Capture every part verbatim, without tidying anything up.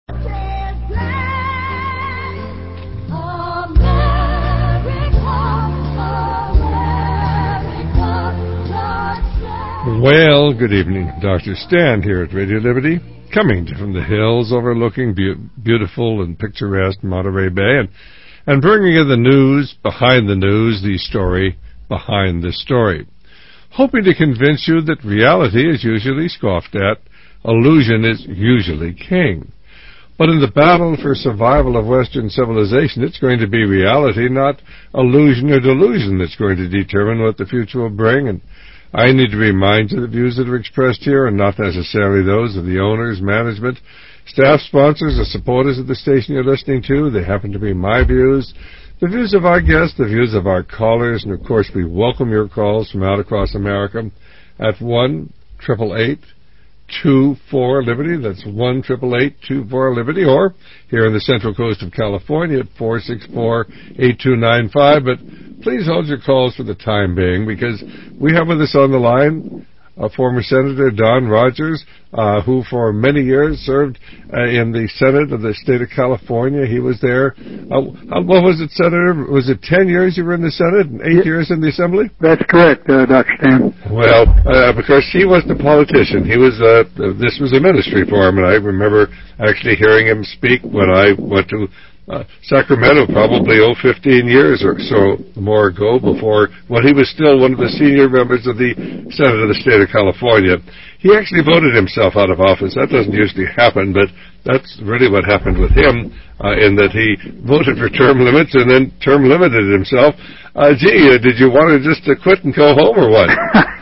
Well, good evening. Doctor Stan here at Radio Liberty, coming from the hills overlooking be- beautiful and picturesque Monterey Bay, and, and bringing you the news behind the news, the story behind the story. Hoping to convince you that reality is usually scoffed at, illusion is usually king. But in the battle for survival of Western civilization, it's going to be reality, not illusion or delusion, that's going to determine what the future will bring. And I need to remind you the views that are expressed here are not necessarily those of the owners, management, staff, sponsors, or supporters of the station you're listening to. They happen to be my views, the views of our guests, the views of our callers, and of course we welcome your calls from out across America at one eight eight eight, two four, Liberty. That's one eight eight eight, two four, Liberty, or here in the Central Coast of California at four six four, eight two nine five. But please hold your calls for the time being, because we have with us on the line uh, former Senator Don Rogers, uh, who for many years served uh, in the Senate of the state of California. He was there. Uh, what was it, Senator? Was it ten years you were in the Senate and eight yeah. years in the Assembly? That's correct, uh, Doctor Stan. Well, uh, because he was the politician. He was. Uh, this was a ministry for him, and I remember actually hearing him speak when I went to Uh, Sacramento, probably oh, fifteen years or so more ago, before when he was still one of the senior members of the Senate of the state of California. He actually voted himself out of office. That doesn't usually happen, but that's really what happened with him, uh, in that he voted for term limits and then term limited himself. Uh, gee, uh, did you want to just uh, quit and go home or what?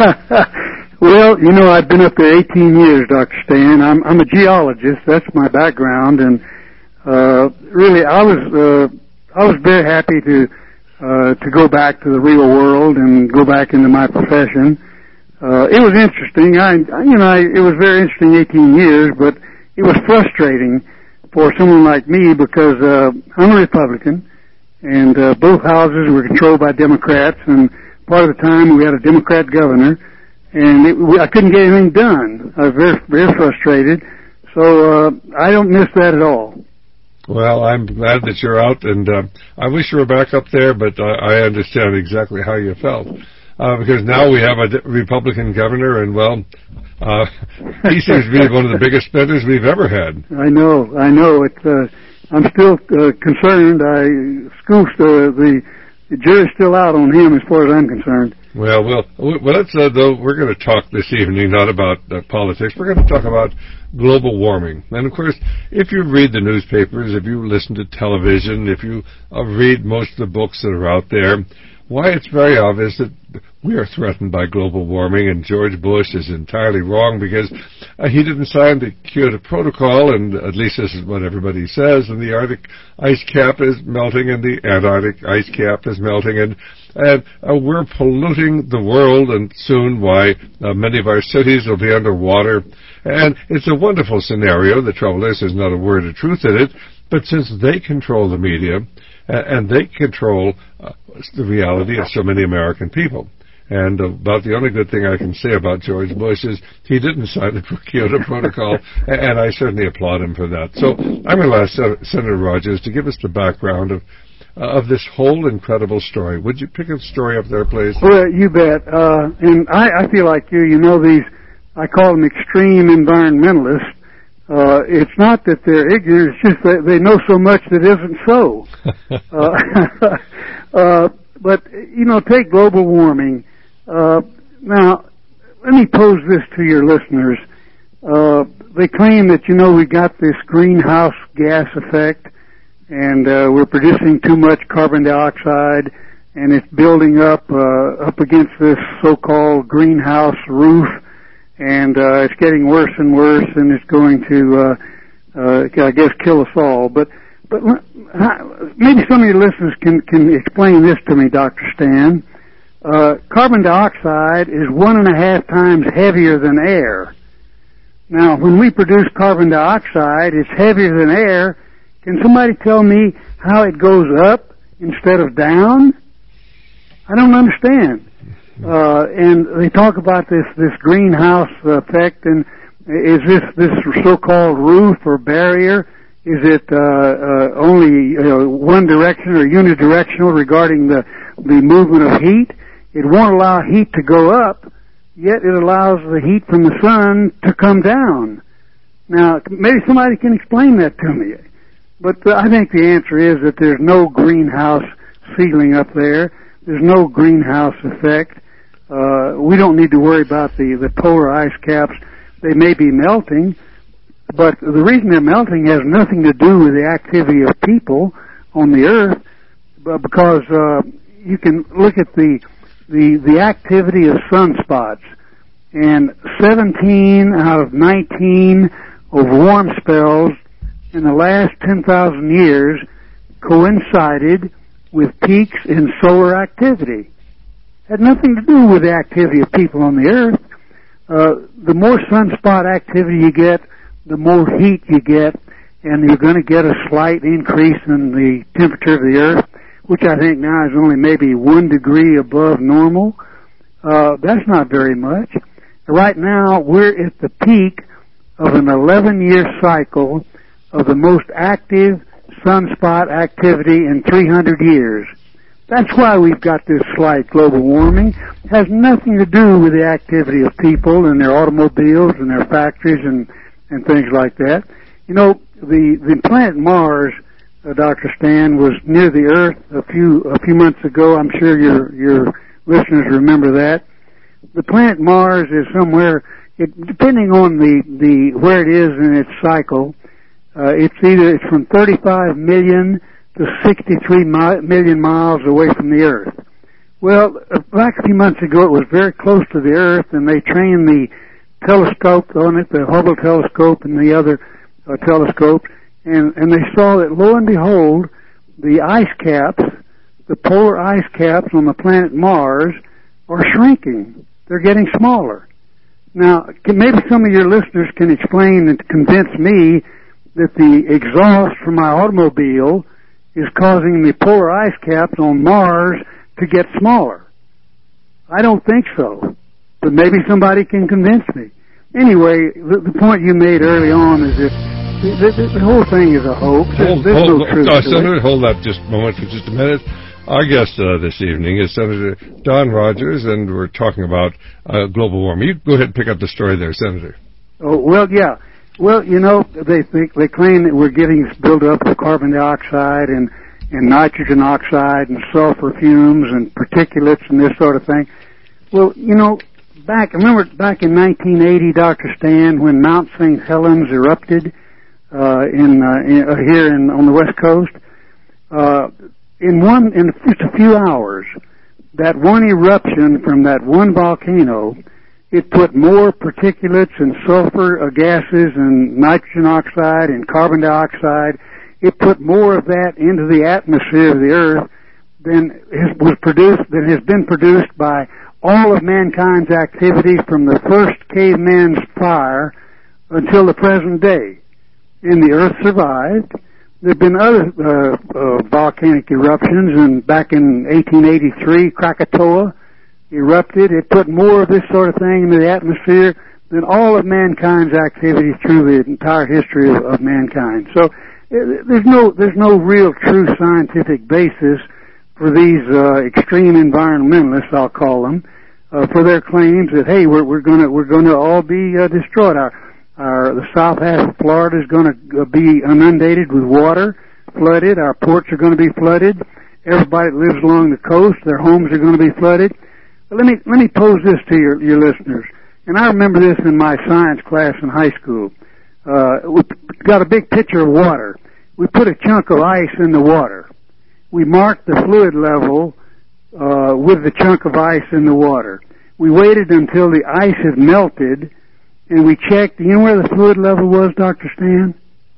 Well, you know, I've been up there eighteen years, Doctor Stan. I'm, I'm a geologist. That's my background, and Uh, really, I was uh, I was very happy to uh, to go back to the real world and go back into my profession. Uh, it was interesting. I, you know, I, it was very interesting eighteen years, but it was frustrating for someone like me because uh, I'm a Republican, and uh, both houses were controlled by Democrats, and part of the time we had a Democrat governor, and it, I couldn't get anything done. I was very very frustrated. So uh, I don't miss that at all. Well, I'm glad that you're out, and uh, I wish you were back up there, but uh, I understand exactly how you felt. Uh, because now we have a Republican governor, and, well, uh, he seems to be one of the biggest spenders we've ever had. I know, I know. It's, uh, I'm still uh, concerned. I, school, uh, the, the jury's still out on him as far as I'm concerned. Well, well, well let's, uh, though, we're going to talk this evening not about uh, politics. We're going to talk about global warming. And, of course, if you read the newspapers, if you listen to television, if you uh, read most of the books that are out there, why, it's very obvious that we are threatened by global warming, and George Bush is entirely wrong because uh, he didn't sign the Kyoto Protocol, and at least this is what everybody says, and the Arctic ice cap is melting, and the Antarctic ice cap is melting, and and uh, we're polluting the world, and soon, why, uh, many of our cities will be underwater. And it's a wonderful scenario. The trouble is, there's not a word of truth in it, but since they control the media, uh, and they control uh, the reality of so many American people. And about the only good thing I can say about George Bush is he didn't sign the Kyoto Protocol, and I certainly applaud him for that. So I'm going to ask Senator Rogers to give us the background of uh, of this whole incredible story. Would you pick a story up there, please? Well, you bet. Uh, and I, I feel like you. You know, these, I call them extreme environmentalists. Uh, it's not that they're ignorant, it's just that they know so much that isn't so. uh, uh, but, you know, take global warming. Uh, now, let me pose this to your listeners. Uh, they claim that, you know, we got this greenhouse gas effect, and uh, we're producing too much carbon dioxide, and it's building up uh, up against this so-called greenhouse roof, and uh, it's getting worse and worse, and it's going to, uh, uh, I guess, kill us all. But but maybe some of your listeners can can explain this to me, Doctor Stan. Uh, carbon dioxide is one and a half times heavier than air. Now, when we produce carbon dioxide, it's heavier than air. Can somebody tell me how it goes up instead of down? I don't understand. Uh, and they talk about this, this greenhouse effect, and is this, this so-called roof or barrier, Is it uh, uh, only uh, one direction or unidirectional regarding the the movement of heat? It won't allow heat to go up, yet it allows the heat from the sun to come down. Now, maybe somebody can explain that to me. But uh, I think the answer is that there's no greenhouse ceiling up there. There's no greenhouse effect. Uh, we don't need to worry about the, the polar ice caps. They may be melting, but the reason they're melting has nothing to do with the activity of people on the Earth, but because uh, you can look at the, the the activity of sunspots, and seventeen out of nineteen of warm spells in the last ten thousand years coincided with peaks in solar activity. Had nothing to do with the activity of people on the Earth. Uh, the more sunspot activity you get, the more heat you get, and you're going to get a slight increase in the temperature of the Earth, which I think now is only maybe one degree above normal. Uh, that's not very much. Right now, we're at the peak of an eleven-year cycle of the most active sunspot activity in three hundred years. That's why we've got this slight global warming. It has nothing to do with the activity of people and their automobiles and their factories and, and things like that. You know, the, the planet Mars, uh, Doctor Stan, was near the Earth a few a few months ago. I'm sure your your listeners remember that. The planet Mars is somewhere, it, depending on the, the where it is in its cycle, uh, it's either it's from thirty-five million to sixty-three mi- million miles away from the Earth. Well, back a few months ago, it was very close to the Earth, and they trained the telescope on it, the Hubble telescope and the other uh, telescope, and, and they saw that, lo and behold, the ice caps, the polar ice caps on the planet Mars are shrinking. They're getting smaller. Now, can, maybe some of your listeners can explain and convince me that the exhaust from my automobile is causing the polar ice caps on Mars to get smaller. I don't think so, but maybe somebody can convince me. Anyway, the, the point you made early on is that the, the, the whole thing is a hoax. Hold, There's hold, no truth uh, to Senator, it. hold that just a moment for just a minute. Our guest uh, this evening is Senator Don Rogers, and we're talking about uh, global warming. You go ahead and pick up the story there, Senator. Oh, well, yeah. Well, you know, they think, they claim that we're getting buildup of carbon dioxide and, and nitrogen oxide and sulfur fumes and particulates and this sort of thing. Well, you know, back, remember back in nineteen eighty, Doctor Stan, when Mount Saint Helens erupted uh, in, uh, in uh, here in, on the West Coast? Uh, in one, in just a few hours, that one eruption from that one volcano, it put more particulates and sulfur uh, gases and nitrogen oxide and carbon dioxide. It put more of that into the atmosphere of the Earth than has, was produced, than has been produced by all of mankind's activity from the first caveman's fire until the present day. And the Earth survived. There have been other uh, uh, volcanic eruptions, and back in eighteen eighty-three, Krakatoa erupted. It put more of this sort of thing into the atmosphere than all of mankind's activity through the entire history of, of mankind. So it, there's no there's no real true scientific basis for these uh, extreme environmentalists, I'll call them, uh, for their claims that hey, we're we're going to we're going to all be uh, destroyed. Our Our, the south half of Florida is going to be inundated with water, flooded. Our ports are going to be flooded. Everybody that lives along the coast, their homes are going to be flooded. But let me let me pose this to your, your listeners. And I remember this in my science class in high school. Uh, we got a big pitcher of water. We put a chunk of ice in the water. We marked the fluid level uh, with the chunk of ice in the water. We waited until the ice had melted, and we checked. You know where the fluid level was, Doctor Stan?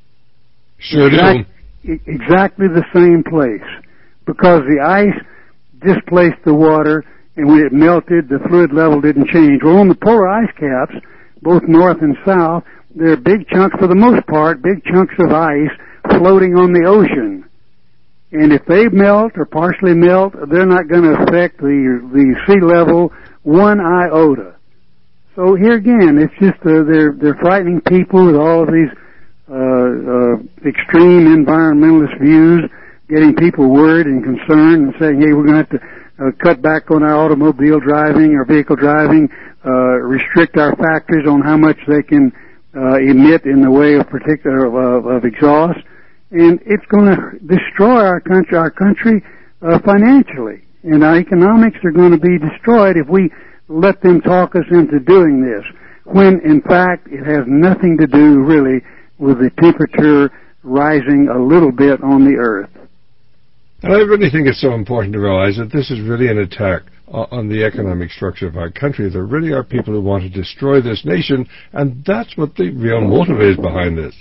Sure exactly, do. Exactly the same place. Because the ice displaced the water, and when it melted, the fluid level didn't change. Well, on the polar ice caps, both north and south, there are big chunks, for the most part, big chunks of ice floating on the ocean. And if they melt or partially melt, they're not going to affect the, the sea level one iota. So here again, it's just uh, they're they're frightening people with all of these uh, extreme environmentalist views, getting people worried and concerned and saying, hey, we're going to have to uh, cut back on our automobile driving, our vehicle driving, uh, restrict our factories on how much they can uh, emit in the way of particular of, of exhaust. And it's going to destroy our country, our country uh, financially. And our economics are going to be destroyed if we let them talk us into doing this, when in fact it has nothing to do really with the temperature rising a little bit on the earth. And I really think it's so important to realize that this is really an attack on the economic structure of our country. There really are people who want to destroy this nation, and that's what the real motive is behind this.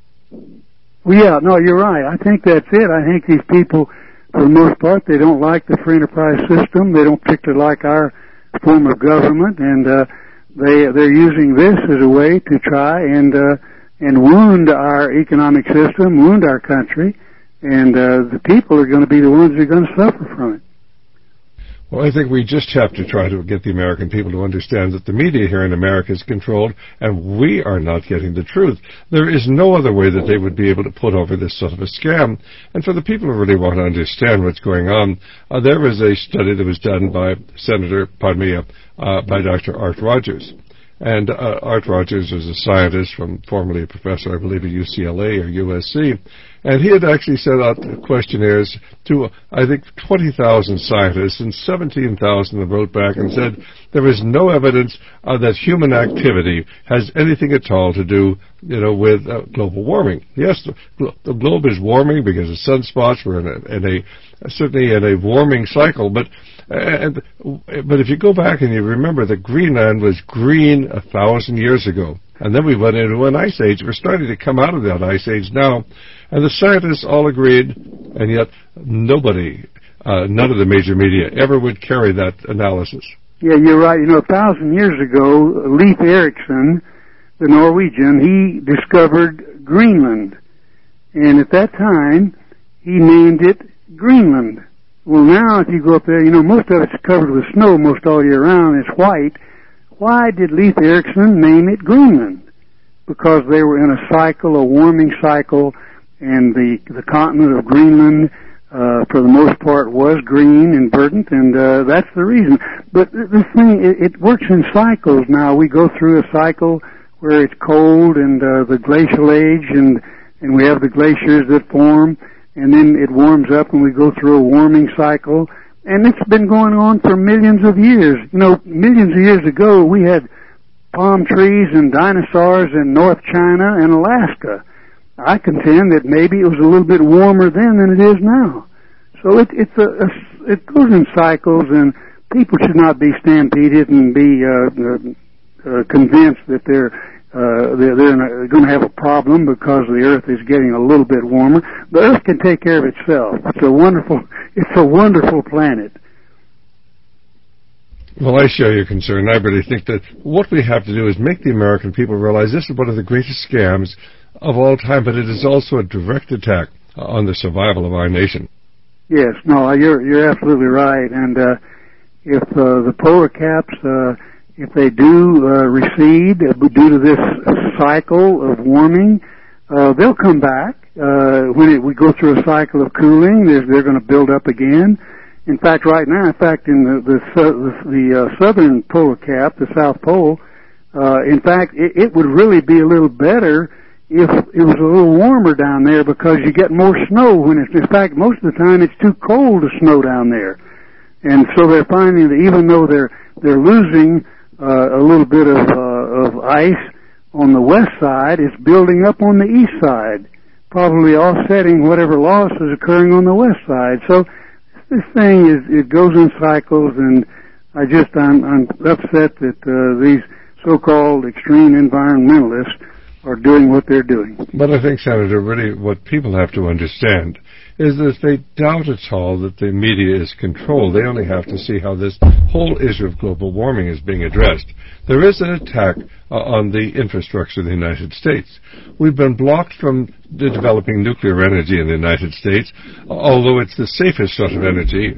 Well, yeah, no, you're right. I think that's it. I think these people, for the most part, they don't like the free enterprise system. They don't particularly like our form of government, and uh, they they're using this as a way to try and uh, and wound our economic system, wound our country, and uh, the people are going to be the ones who are going to suffer from it. Well, I think we just have to try to get the American people to understand that the media here in America is controlled, and we are not getting the truth. There is no other way that they would be able to put over this sort of a scam. And for the people who really want to understand what's going on, uh, there was a study that was done by Senator, pardon me, uh, uh, by Doctor Art Rogers. And uh, Art Rogers is a scientist, from formerly a professor, I believe, at U C L A or U S C. And he had actually sent out questionnaires to, I think, twenty thousand scientists, and seventeen thousand wrote back and said there is no evidence uh, that human activity has anything at all to do, you know, with uh, global warming. Yes, the, glo- the globe is warming because of sunspots. We're in a, in a certainly in a warming cycle, but and but if you go back and you remember that Greenland was green a thousand years ago, and then we went into an ice age. We're starting to come out of that ice age now. And the scientists all agreed, and yet nobody, uh, none of the major media ever would carry that analysis. Yeah, you're right. You know, a thousand years ago, Leif Erikson, the Norwegian, he discovered Greenland. And at that time, he named it Greenland. Well, now if you go up there, you know, most of it's covered with snow most all year round. It's white. Why did Leif Erikson name it Greenland? Because they were in a cycle, a warming cycle, and the the continent of Greenland, uh, for the most part, was green and verdant, and uh, that's the reason. But this thing, it, it works in cycles now. We go through a cycle where it's cold and uh, the glacial age, and and we have the glaciers that form, and then it warms up and we go through a warming cycle. And it's been going on for millions of years. You know, millions of years ago, we had palm trees and dinosaurs in North China and Alaska. I contend that maybe it was a little bit warmer then than it is now. So it, it's a, a, it goes in cycles, and people should not be stampeded and be uh, uh, convinced that they're uh, they're, they're going to have a problem because the Earth is getting a little bit warmer. The Earth can take care of itself. It's a wonderful, it's a wonderful planet. Well, I share your concern. I really think that what we have to do is make the American people realize this is one of the greatest scams of all time, but it is also a direct attack on the survival of our nation. Yes, no, you're you're absolutely right. And uh, if uh, the polar caps, uh, if they do uh, recede due to this cycle of warming, uh, they'll come back. Uh, when it, we go through a cycle of cooling, they're, they're going to build up again. In fact, right now, in fact, in the the, the, the uh, southern polar cap, the South Pole, uh, in fact, it, it would really be a little better if it was a little warmer down there, because you get more snow when it's, in fact, most of the time it's too cold to snow down there. And so they're finding that even though they're, they're losing, uh, a little bit of, uh, of ice on the west side, it's building up on the east side, probably offsetting whatever loss is occurring on the west side. So this thing is, it goes in cycles, and I just, I'm, I'm upset that, uh, these so-called extreme environmentalists are doing what they're doing. But I think, Senator, really what people have to understand is that if they doubt at all that the media is controlled, they only have to see how this whole issue of global warming is being addressed. There is an attack uh, on the infrastructure of the United States. We've been blocked from the developing nuclear energy in the United States, although it's the safest sort of energy.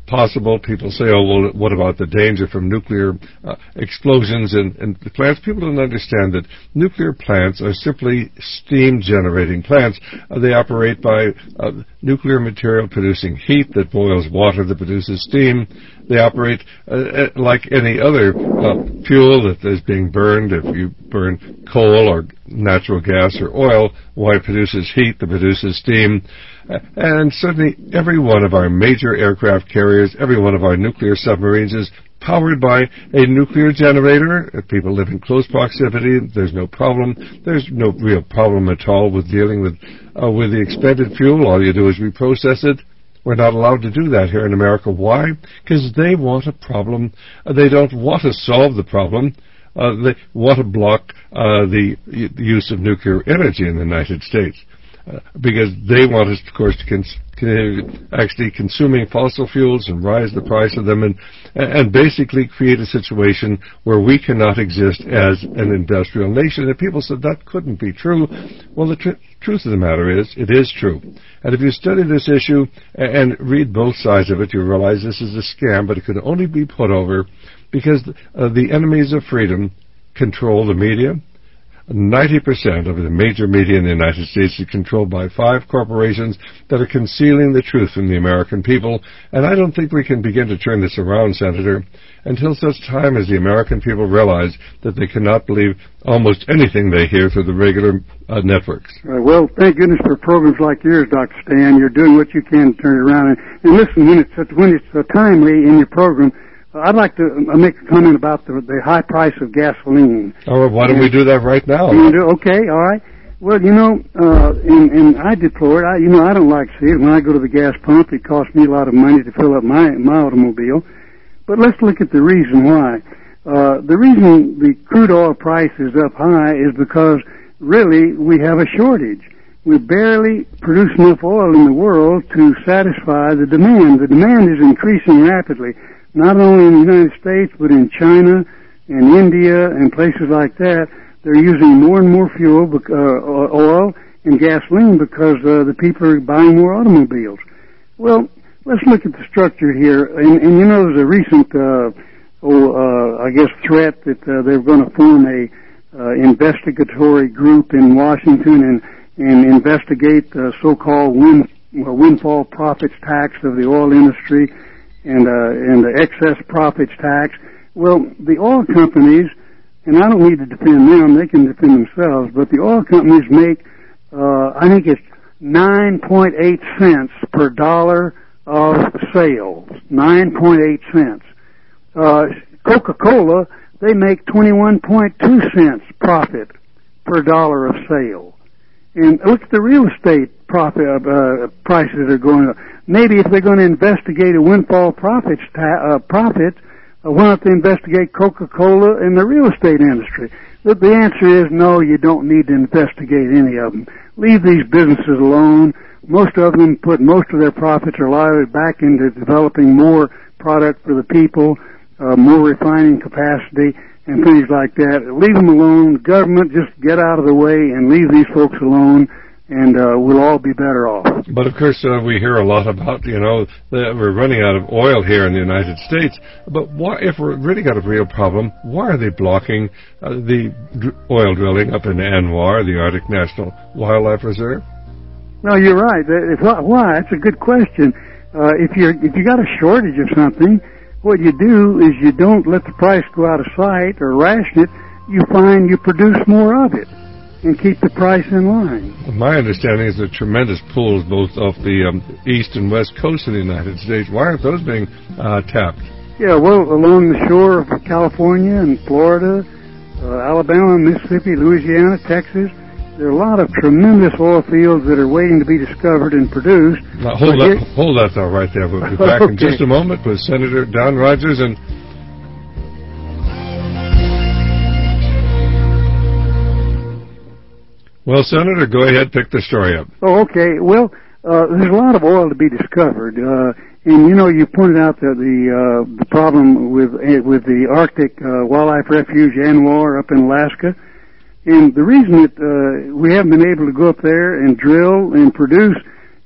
possible. People say, oh, well, what about the danger from nuclear uh, explosions in, in the plants? People don't understand that nuclear plants are simply steam-generating plants. Uh, they operate by uh, nuclear material producing heat that boils water that produces steam. They operate uh, like any other uh, fuel that is being burned. If you burn coal or natural gas or oil, why it produces heat that produces steam. Uh, and certainly every one of our major aircraft carriers, every one of our nuclear submarines is powered by a nuclear generator. If people live in close proximity, there's no problem. There's no real problem at all with dealing with uh, with the expended fuel. All you do is reprocess it. We're not allowed to do that here in America. Why? Because they want a problem. Uh, they don't want to solve the problem. Uh, they want to block uh, the, the use of nuclear energy in the United States. Uh, because they want us, of course, to cons- con- actually consuming fossil fuels and rise the price of them and, and basically create a situation where we cannot exist as an industrial nation. And people said that couldn't be true. Well, the tr- truth of the matter is, it is true. And if you study this issue and, and read both sides of it, you realize this is a scam, but it could only be put over because uh, the enemies of freedom control the media. ninety percent of the major media in the United States is controlled by five corporations that are concealing the truth from the American people. And I don't think we can begin to turn this around, Senator, until such time as the American people realize that they cannot believe almost anything they hear through the regular uh, networks. Uh, well, thank goodness for programs like yours, Doctor Stan. You're doing what you can to turn it around. And, and listen, when it's, when it's uh, timely in your program, I'd like to make a comment about the, the high price of gasoline. Oh, well, why don't and, we do that right now? Okay, all right. Well, you know, uh, and, and I deplore it. I, you know, I don't like to see it. When I go to the gas pump, it costs me a lot of money to fill up my, my automobile. But let's look at the reason why. Uh, the reason the crude oil price is up high is because, really, we have a shortage. We barely produce enough oil in the world to satisfy the demand. The demand is increasing rapidly. Not only in the United States, but in China and India and places like that, they're using more and more fuel, uh, oil and gasoline because uh, the people are buying more automobiles. Well, let's look at the structure here. And, and you know, there's a recent, uh, oh, uh, I guess, threat that uh, they're going to form a uh, investigatory group in Washington and, and investigate the so-called wind, uh, windfall profits tax of the oil industry. And, uh, and the excess profits tax. Well, the oil companies, and I don't need to defend them, they can defend themselves, but the oil companies make, uh, I think it's nine point eight cents per dollar of sales. nine point eight cents. Uh, Coca-Cola, they make twenty-one point two cents profit per dollar of sale. And look at the real estate profit, uh, prices are going up. Maybe if they're going to investigate a windfall profits ta- uh, profit, uh, why don't they investigate Coca-Cola and the real estate industry? The, the answer is no, you don't need to investigate any of them. Leave these businesses alone. Most of them put most of their profits or lives back into developing more product for the people, uh, more refining capacity, and things like that. Leave them alone. Government, just get out of the way and leave these folks alone. And uh, we'll all be better off. But, of course, uh, we hear a lot about, you know, that we're running out of oil here in the United States. But why, if we've really got a real problem, why are they blocking uh, the dr- oil drilling up in ANWR, the Arctic National Wildlife Reserve? No, you're right. It's, why? That's a good question. Uh, if you're if you got a shortage of something, what you do is you don't let the price go out of sight or ration it. You find you produce more of it and keep the price in line. My understanding is there are tremendous pools both off the um, east and west coast of the United States. Why aren't those being uh, tapped? Yeah, well, along the shore of California and Florida, uh, Alabama, Mississippi, Louisiana, Texas, there are a lot of tremendous oil fields that are waiting to be discovered and produced. Now, hold that, it, hold that though right there. We'll be back okay. in just a moment with Senator Don Rogers. And well, Senator, go ahead, pick the story up. Oh, okay. Well, uh, there's a lot of oil to be discovered, uh, and you know, you pointed out that the uh, the problem with with the Arctic uh, Wildlife Refuge ANWR up in Alaska, and the reason that uh, we haven't been able to go up there and drill and produce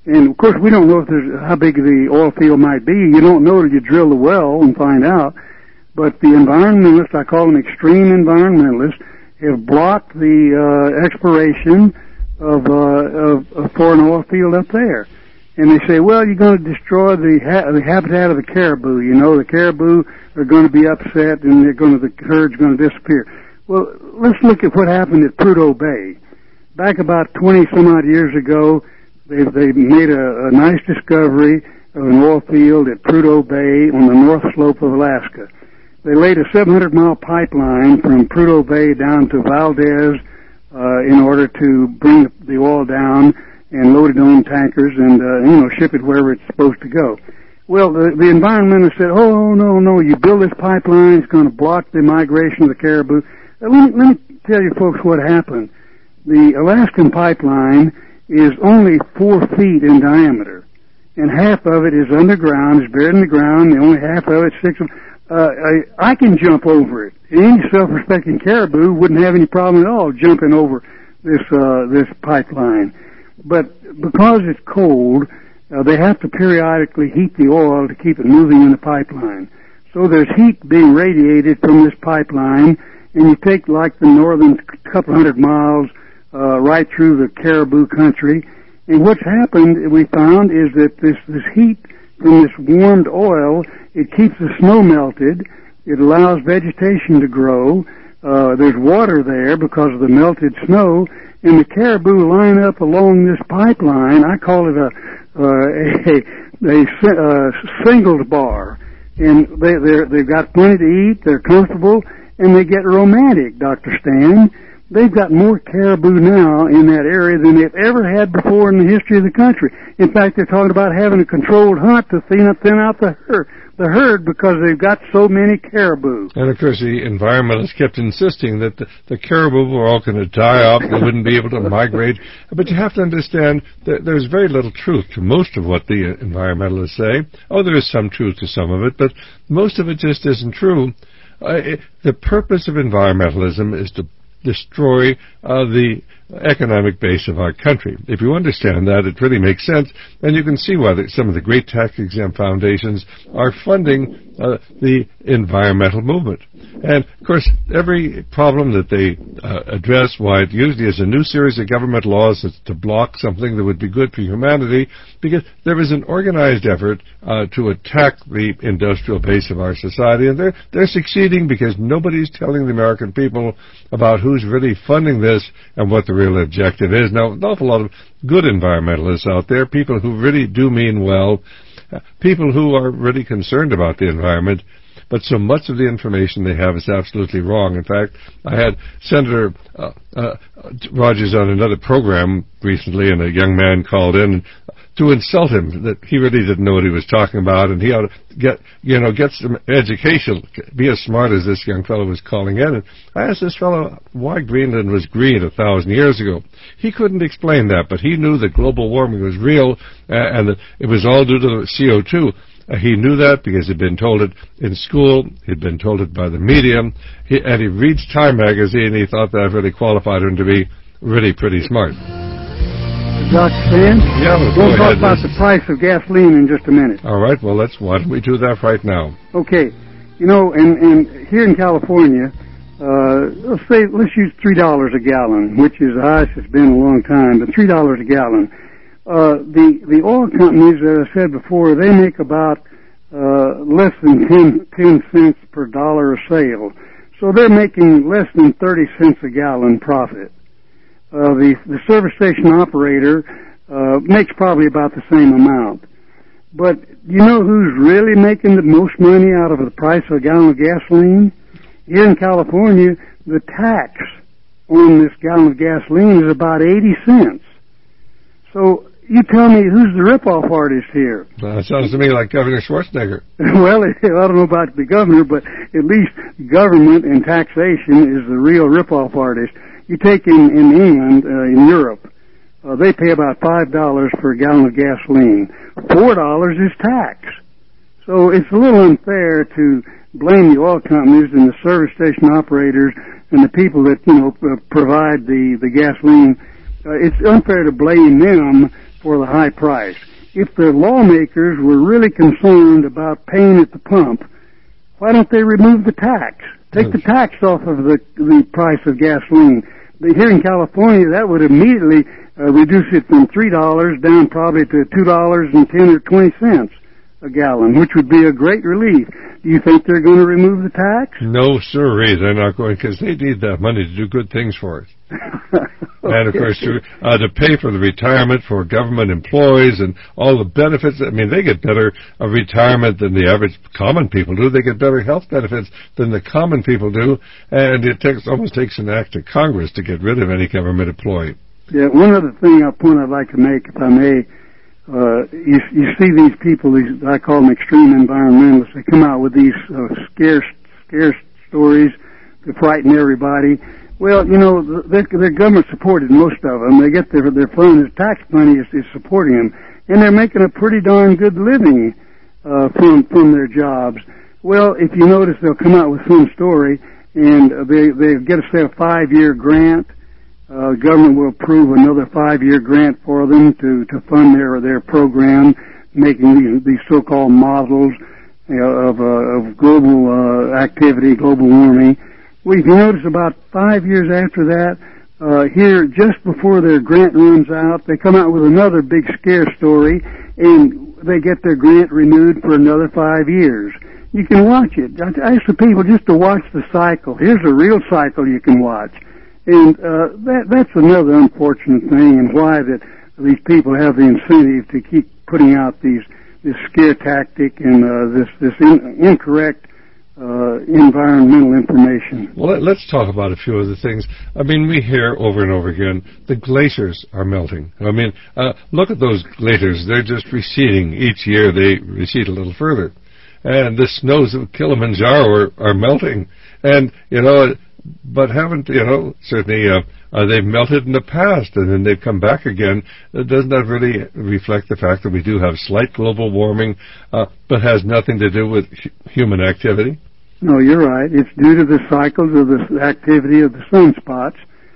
And, of course, we don't know if there's, how big the oil field might be. You don't know till you drill the well and find out. But the environmentalists, I call them extreme environmentalists, have blocked the uh, exploration of, uh, of, of for an oil field up there. And they say, well, you're going to destroy the, ha- the habitat of the caribou. You know, the caribou are going to be upset and they're going to, the herd's going to disappear. Well, let's look at what happened at Prudhoe Bay. Back about twenty some odd years ago, they they made a, a nice discovery of an oil field at Prudhoe Bay on the north slope of Alaska. They laid a seven hundred mile pipeline from Prudhoe Bay down to Valdez uh, in order to bring the oil down and load it on tankers and uh, you know ship it wherever it's supposed to go. Well, the, the environmentalists said, "Oh no, no! You build this pipeline, it's going to block the migration of the caribou." Uh, let, me, let me tell you, folks, what happened. The Alaskan pipeline is only four feet in diameter, and half of it is underground, is buried in the ground. The only half of it, six. Uh, I, I can jump over it. Any self-respecting caribou wouldn't have any problem at all jumping over this uh, this pipeline. But because it's cold, uh, they have to periodically heat the oil to keep it moving in the pipeline. So there's heat being radiated from this pipeline, and you take like the northern couple hundred miles uh, right through the caribou country. And what's happened, we found, is that this, this heat from this warmed oil, it keeps the snow melted. It allows vegetation to grow. Uh, there's water there because of the melted snow. And the caribou line up along this pipeline. I call it a uh, a, a, a singles bar, and they they're, they've got plenty to eat. They're comfortable, and they get romantic. Doctor Stan, they've got more caribou now in that area than they've ever had before in the history of the country. In fact, they're talking about having a controlled hunt to thin out, thin out the herd. the herd because they've got so many caribou. And, of course, the environmentalists kept insisting that the, the caribou were all going to die off, they wouldn't be able to migrate. But you have to understand that there's very little truth to most of what the environmentalists say. Oh, there is some truth to some of it, but most of it just isn't true. Uh, it, the purpose of environmentalism is to destroy uh, the economic base of our country. If you understand that, it really makes sense, and you can see why the, some of the great tax-exempt foundations are funding uh, the environmental movement. And, of course, every problem that they uh, address, why it usually is a new series of government laws that's to block something that would be good for humanity, because there is an organized effort uh, to attack the industrial base of our society, and they're, they're succeeding because nobody's telling the American people about who's really funding this and what the real objective is. Now, an awful lot of good environmentalists out there, people who really do mean well, uh, people who are really concerned about the environment, but so much of the information they have is absolutely wrong. In fact, I had Senator uh, uh, Rogers on another program recently, and a young man called in to insult him that he really didn't know what he was talking about, and he ought to get, you know, get some education, be as smart as this young fellow was calling in. And I asked this fellow why Greenland was green a thousand years ago. He couldn't explain that, but he knew that global warming was real uh, and that it was all due to the C O two. Uh, he knew that because he'd been told it in school, he'd been told it by the media, he, and he reads Time magazine, and he thought that really qualified him to be really pretty smart. Doctor Stan? Yeah, we'll go talk ahead, about this. the price of gasoline in just a minute. All right, well, let's, why don't we do that right now? Okay. You know, and, and here in California, uh, let's say, let's use three dollars a gallon, which is the highest it's been in a long time, but three dollars a gallon. Uh, the, the oil companies, as I said before, they make about, uh, less than ten, ten cents per dollar a sale. So they're making less than thirty cents a gallon profit. Uh, the, the service station operator, uh, makes probably about the same amount. But you know who's really making the most money out of the price of a gallon of gasoline? Here in California, the tax on this gallon of gasoline is about eighty cents. So, you tell me, who's the rip-off artist here? That sounds to me like Governor Schwarzenegger. Well, I don't know about the governor, but at least government and taxation is the real rip-off artist. You take in, in England, uh, in Europe, uh, they pay about five dollars for a gallon of gasoline. four dollars is tax. So it's a little unfair to blame the oil companies and the service station operators and the people that, you know, provide the, the gasoline. Uh, it's unfair to blame them for the high price. If the lawmakers were really concerned about paying at the pump, why don't they remove the tax? Take the tax off of the, the price of gasoline. Here in California, that would immediately uh, reduce it from three dollars down probably to two dollars and ten or twenty cents a gallon, which would be a great relief. Do you think they're going to remove the tax? No, sirree, they're not going, because they need that money to do good things for us. Okay. And, of course, to, uh, to pay for the retirement for government employees and all the benefits. I mean, they get better uh, retirement than the average common people do. They get better health benefits than the common people do. And it takes almost takes an act of Congress to get rid of any government employee. Yeah, one other thing, a point I'd like to make, if I may. Uh, you, you see these people, these, I call them extreme environmentalists, they come out with these uh, scare, scare stories to frighten everybody. Well, you know, they're, they're government supported, most of them. They get their, their funds, tax money is, is supporting them. And they're making a pretty darn good living, uh, from, from their jobs. Well, if you notice, they'll come out with some story and they, they get, say, a five-year grant. Uh, government will approve another five-year grant for them to, to fund their, their program, making these, these so-called models, you know, of, uh, of global, uh, activity, global warming. Well, if you notice, about five years after that, uh, here, just before their grant runs out, they come out with another big scare story, and they get their grant renewed for another five years. You can watch it. I ask the people just to watch the cycle. Here's a real cycle you can watch. And uh, that, that's another unfortunate thing, and why that these people have the incentive to keep putting out these this scare tactic and uh, this this in, incorrect uh, environmental information. Well, let's talk about a few of the things. I mean, we hear over and over again the glaciers are melting. I mean, uh, look at those glaciers; they're just receding each year. They recede a little further, and the snows of Kilimanjaro are, are melting, and you know. But haven't, you know, certainly uh, uh, they've melted in the past and then they've come back again. Uh, doesn't that really reflect the fact that we do have slight global warming, uh, but has nothing to do with hu- human activity? No, you're right. It's due to the cycles of the activity of the sunspots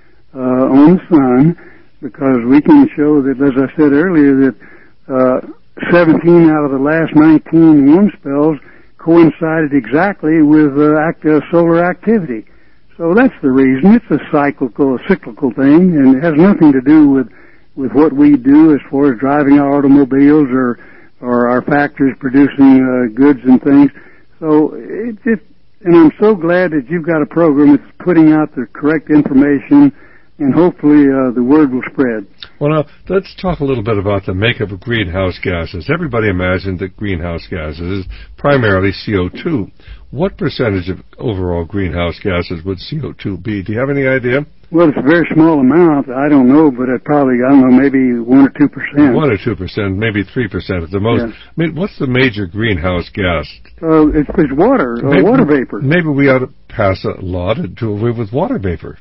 uh, on the sun, because we can show that, as I said earlier, that uh, seventeen out of the last nineteen warm spells coincided exactly with uh, act- uh, solar activity. So that's the reason. It's a cyclical, a cyclical thing, and it has nothing to do with, with what we do as far as driving our automobiles or, or our factories producing uh, goods and things. So it, it, and I'm so glad that you've got a program that's putting out the correct information, and hopefully uh, the word will spread. Well, now, let's talk a little bit about the makeup of greenhouse gases. Everybody imagined that greenhouse gases is primarily C O two. What percentage of overall greenhouse gases would C O two be? Do you have any idea? Well, it's a very small amount. I don't know, but it probably, I don't know, maybe one or two percent. One or two percent, maybe three percent at the most. Yes. I mean, what's the major greenhouse gas? Uh, it's, it's water, uh, maybe, water vapor. Maybe we ought to pass a law to do away with water vapor.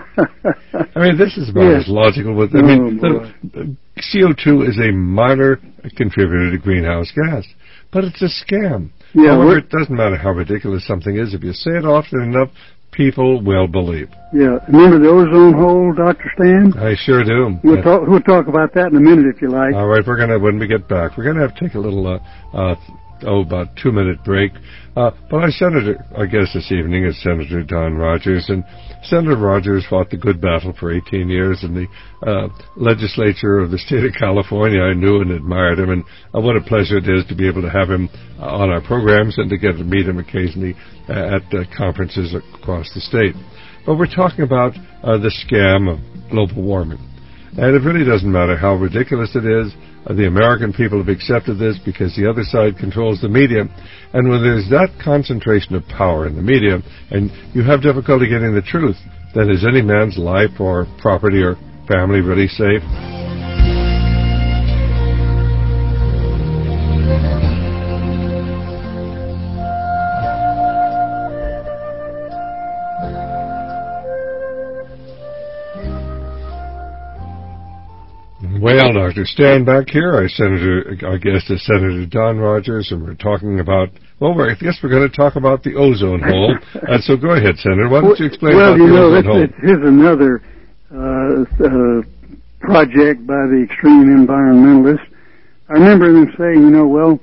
I mean, this is about yes. as logical. With, I oh, mean, the, the C O two is a minor contributor to greenhouse gas, but it's a scam. Yeah, However, it doesn't matter how ridiculous something is. If you say it often enough, people will believe. Yeah. Remember the ozone hole, Doctor Stan? I sure do. We'll, yeah. talk, we'll talk about that in a minute if you like. All right, we're going to, when we get back, we're going to have to take a little, uh, uh, oh, about two-minute break. Uh, but our senator, our guest this evening is Senator Don Rogers, and Senator Rogers fought the good battle for eighteen years in the uh, legislature of the state of California. I knew and admired him, and uh, what a pleasure it is to be able to have him uh, on our programs and to get to meet him occasionally uh, at uh, conferences across the state. But we're talking about uh, the scam of global warming. And it really doesn't matter how ridiculous it is. Uh, the American people have accepted this because the other side controls the media. And when there's that concentration of power in the media, and you have difficulty getting the truth, then is any man's life or property or family really safe? Well, Doctor Stan back here. Our Senator, our guest is Senator Don Rogers, and we're talking about, well, we're, I guess we're going to talk about the ozone hole. uh, so go ahead, Senator. Why don't you explain well, about you the know, ozone hole? Well, here's another uh, uh, project by the extreme environmentalists. I remember them saying, you know, well,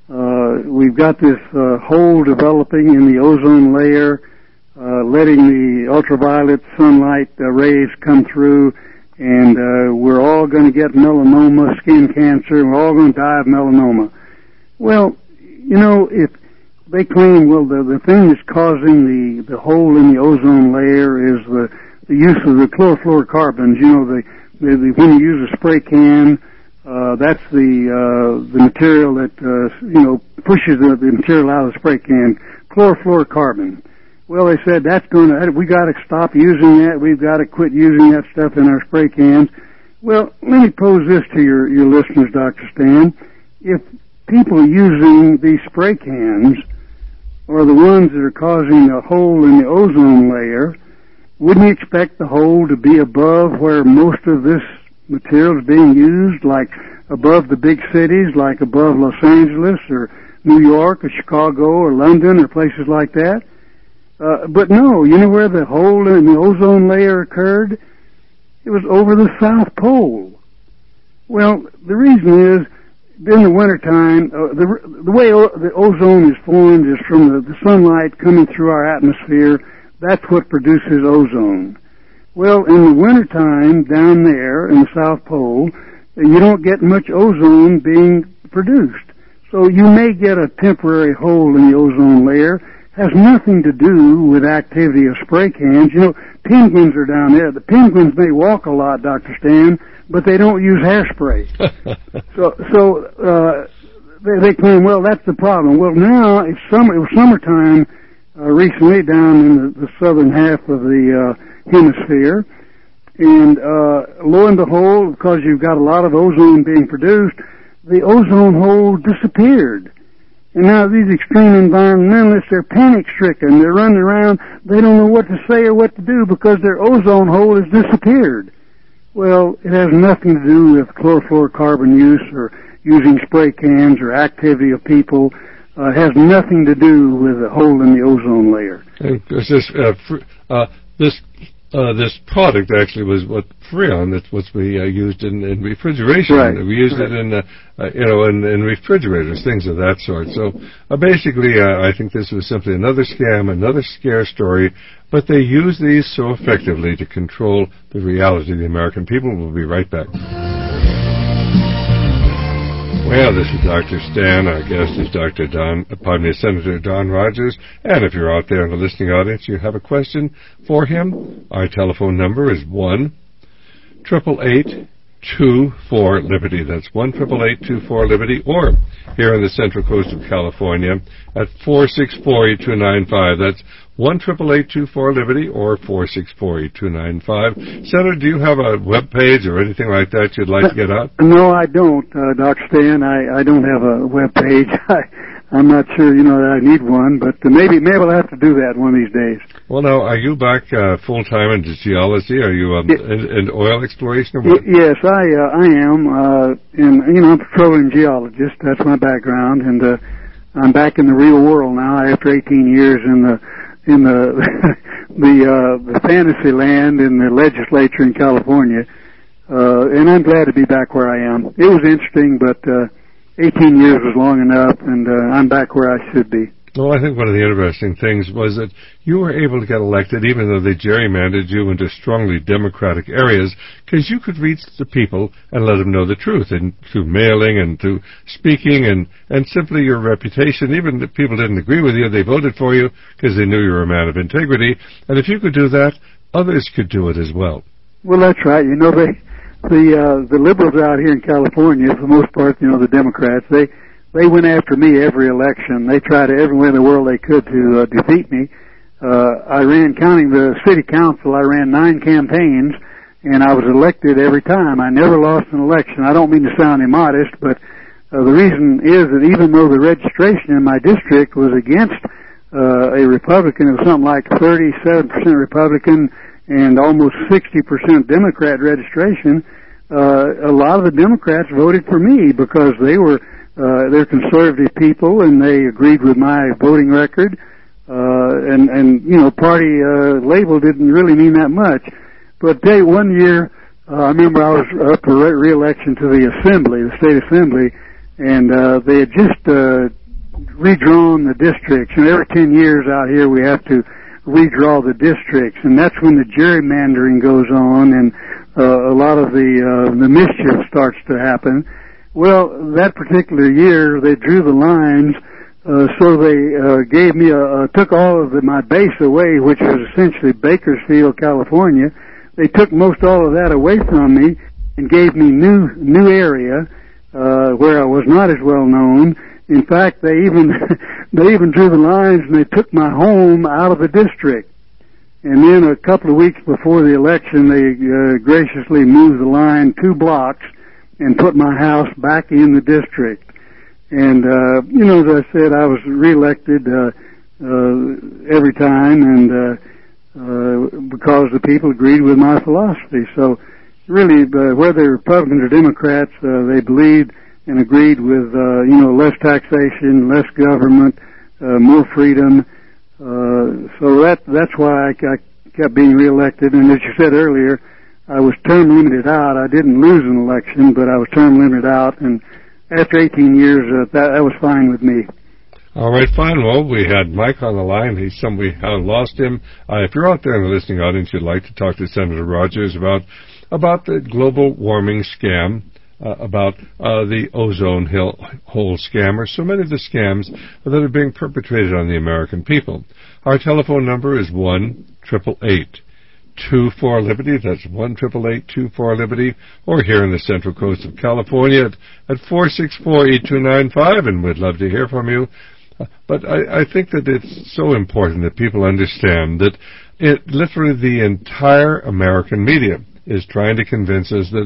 uh, we've got this uh, hole developing in the ozone layer, uh, letting the ultraviolet sunlight uh, rays come through, and uh, we're all going to get melanoma, skin cancer, and we're all going to die of melanoma. Well, you know, if they claim, well, the, the thing that's causing the, the hole in the ozone layer is the, the use of the chlorofluorocarbons. You know, the, the, the when you use a spray can, uh, that's the uh, the material that uh, you know pushes the, the material out of the spray can. Chlorofluorocarbon. Well, they said that's going to. We got to stop using that. We've got to quit using that stuff in our spray cans. Well, let me pose this to your your listeners, Doctor Stan. If people using these spray cans are the ones that are causing a hole in the ozone layer, wouldn't you expect the hole to be above where most of this material is being used, like above the big cities, like above Los Angeles or New York or Chicago or London or places like that? Uh, but no, you know where the hole in the ozone layer occurred? It was over the South Pole. Well, the reason is, in the wintertime, uh, the, the way o- the ozone is formed is from the, the sunlight coming through our atmosphere. That's what produces ozone. Well, in the wintertime, down there in the South Pole, you don't get much ozone being produced. So you may get a temporary hole in the ozone layer. Has nothing to do with activity of spray cans. You know, penguins are down there. The penguins may walk a lot, Doctor Stan, but they don't use hairspray. so, so uh, they, they claim, well, that's the problem. Well, now it's summer. It was summertime uh, recently down in the, the southern half of the uh, hemisphere, and uh, lo and behold, because you've got a lot of ozone being produced, the ozone hole disappeared. And now these extreme environmentalists, they're panic-stricken. They're running around. They don't know what to say or what to do because their ozone hole has disappeared. Well, it has nothing to do with chlorofluorocarbon use or using spray cans or activity of people. Uh, it has nothing to do with the hole in the ozone layer. And this, uh, fr- uh, this Uh, this product actually was what Freon. That's what's we uh, used in, in refrigeration. Right. We used right. it in, uh, uh, you know, in, in refrigerators, things of that sort. So uh, basically, uh, I think this was simply another scam, another scare story. But they use these so effectively to control the reality of the American people. We'll be right back. Well, this is Doctor Stan. Our guest is Doctor Don, pardon me, Senator Don Rogers. And if you're out there in the listening audience, you have a question for him, our telephone number is one triple eight two four Liberty. That's one triple eight two four Liberty. Or here in the Central Coast of California at four six four eight two nine five. That's one triple eight two four Liberty or four six four eight two nine five. Senator, do you have a web page or anything like that you'd like to get out? No, I don't, uh, Doctor Stan. I, I don't have a web page. I, I'm not sure, you know, that I need one, but maybe maybe I'll have to do that one of these days. Well, now, are you back uh, full-time into geology? Are you um, in, in oil exploration or what? Yes, I uh, I am. Uh, and, you know, I'm a petroleum geologist. That's my background. And uh, I'm back in the real world now after eighteen years in the in the the, uh, the fantasy land in the legislature in California. Uh, and I'm glad to be back where I am. It was interesting, but uh, eighteen years was long enough, and uh, I'm back where I should be. Well, I think one of the interesting things was that you were able to get elected even though they gerrymandered you into strongly Democratic areas because you could reach the people and let them know the truth, and through mailing and through speaking and, and simply your reputation. Even if people didn't agree with you, they voted for you because they knew you were a man of integrity. And if you could do that, others could do it as well. Well, that's right. You know, they, the uh, the liberals out here in California, for the most part, you know, the Democrats, they They went after me every election. They tried everywhere in the world they could to uh, defeat me. Uh, I ran, counting the city council, I ran nine campaigns, and I was elected every time. I never lost an election. I don't mean to sound immodest, but uh, the reason is that even though the registration in my district was against uh, a Republican, it was something like thirty-seven percent Republican and almost sixty percent Democrat registration, uh, a lot of the Democrats voted for me because they were Uh, they're conservative people, and they agreed with my voting record. Uh, and, and, you know, party uh, label didn't really mean that much. But they, one year, Uh, I remember I was up for re- re-election to the Assembly, the State Assembly, and uh, they had just uh, redrawn the districts. And every ten years out here we have to redraw the districts, and that's when the gerrymandering goes on, and uh, a lot of the uh, the mischief starts to happen. Well, that particular year they drew the lines, uh, so they uh, gave me a, uh, took all of the, my base away, which was essentially Bakersfield, California. They took most all of that away from me and gave me new new area uh, where I was not as well known. In fact, they even they even drew the lines and they took my home out of the district. And then a couple of weeks before the election, they uh, graciously moved the line two blocks and put my house back in the district. And uh, you know, as I said, I was reelected uh, uh, every time, and uh, uh, because the people agreed with my philosophy. So really, uh, whether Republicans or Democrats, uh, they believed and agreed with, uh, you know, less taxation, less government, uh, more freedom. Uh, so that, that's why I, I kept being reelected. And as you said earlier, I was term limited out. I didn't lose an election, but I was term limited out. And after eighteen years, uh, that, that was fine with me. All right, fine. Well, we had Mike on the line. He's some, we uh, lost him. Uh, if you're out there in the listening audience, you'd like to talk to Senator Rogers about, about the global warming scam, Uh, about uh, the ozone hill, hole scam, or so many of the scams that are being perpetrated on the American people. Our telephone number is one triple eight two four Liberty. That's one triple eight two four Liberty. Or here in the Central Coast of California at, at four six four eight two nine five, and we'd love to hear from you. Uh, but I, I think that it's so important that people understand that it, literally the entire American media is trying to convince us that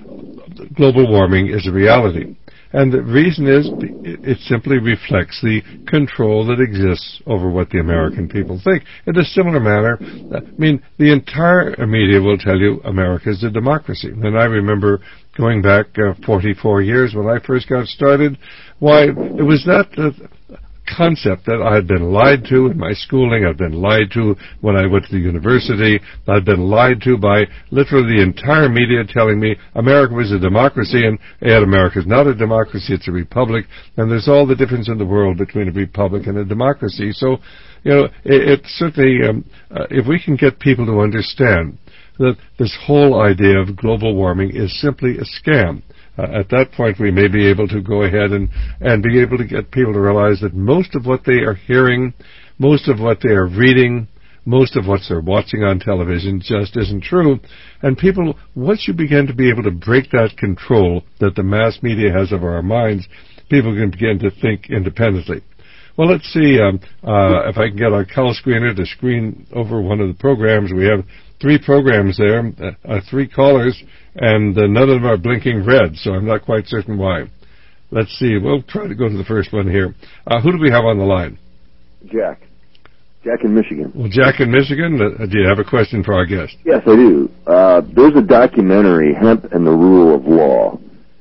global warming is a reality. And the reason is it simply reflects the control that exists over what the American people think. In a similar manner, I mean, the entire media will tell you America is a democracy. And I remember going back uh, forty-four years when I first got started, why, it was that uh, concept that I had been lied to in my schooling. I'd been lied to when I went to the university. I'd been lied to by literally the entire media telling me America was a democracy, and yet America is not a democracy, it's a republic, and there's all the difference in the world between a republic and a democracy. So, you know, it, it certainly, um, uh, if we can get people to understand that this whole idea of global warming is simply a scam, Uh, at that point, we may be able to go ahead and, and be able to get people to realize that most of what they are hearing, most of what they are reading, most of what they're watching on television just isn't true. And people, once you begin to be able to break that control that the mass media has over our minds, people can begin to think independently. Well, let's see um, uh, if I can get our call screener to screen over one of the programs. We have three programs there, uh, three callers, and uh, none of them are blinking red, so I'm not quite certain why. Let's see. We'll try to go to the first one here. Uh, who do we have on the line? Jack. Jack in Michigan. Well, Jack in Michigan, uh, do you have a question for our guest? Yes, I do. Uh, there's a documentary, Hemp and the Rule of Law,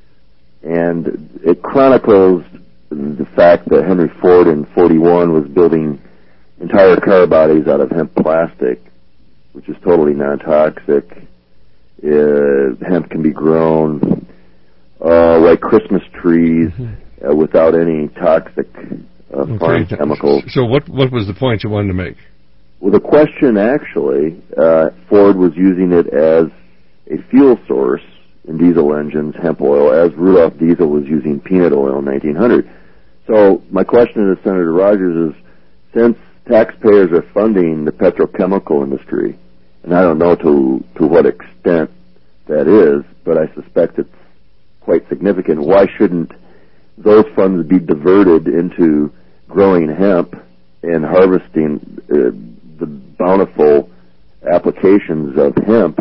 and it chronicles the fact that Henry Ford in forty-one was building entire car bodies out of hemp plastic, which is totally non-toxic. Uh, hemp can be grown uh, like Christmas trees mm-hmm. uh, without any toxic uh, okay. farm chemicals. So what what was the point you wanted to make? Well, the question actually, uh, Ford was using it as a fuel source in diesel engines, hemp oil, as Rudolph Diesel was using peanut oil in nineteen hundred. So my question to Senator Rogers is, since taxpayers are funding the petrochemical industry, and I don't know to to what extent that is, but I suspect it's quite significant, why shouldn't those funds be diverted into growing hemp and harvesting uh, the bountiful applications of hemp?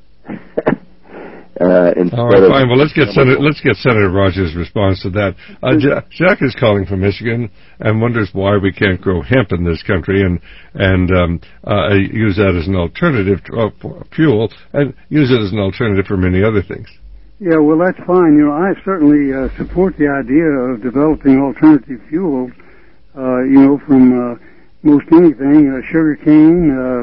Uh, All right, fine. Well, let's get Senator, let's get Senator Rogers' response to that. Uh, Jack, Jack is calling from Michigan and wonders why we can't grow hemp in this country and and um, uh, use that as an alternative to, uh, for fuel and use it as an alternative for many other things. Yeah, well, that's fine. You know, I certainly uh, support the idea of developing alternative fuels. Uh, you know, from uh, most anything, uh, sugar cane, uh,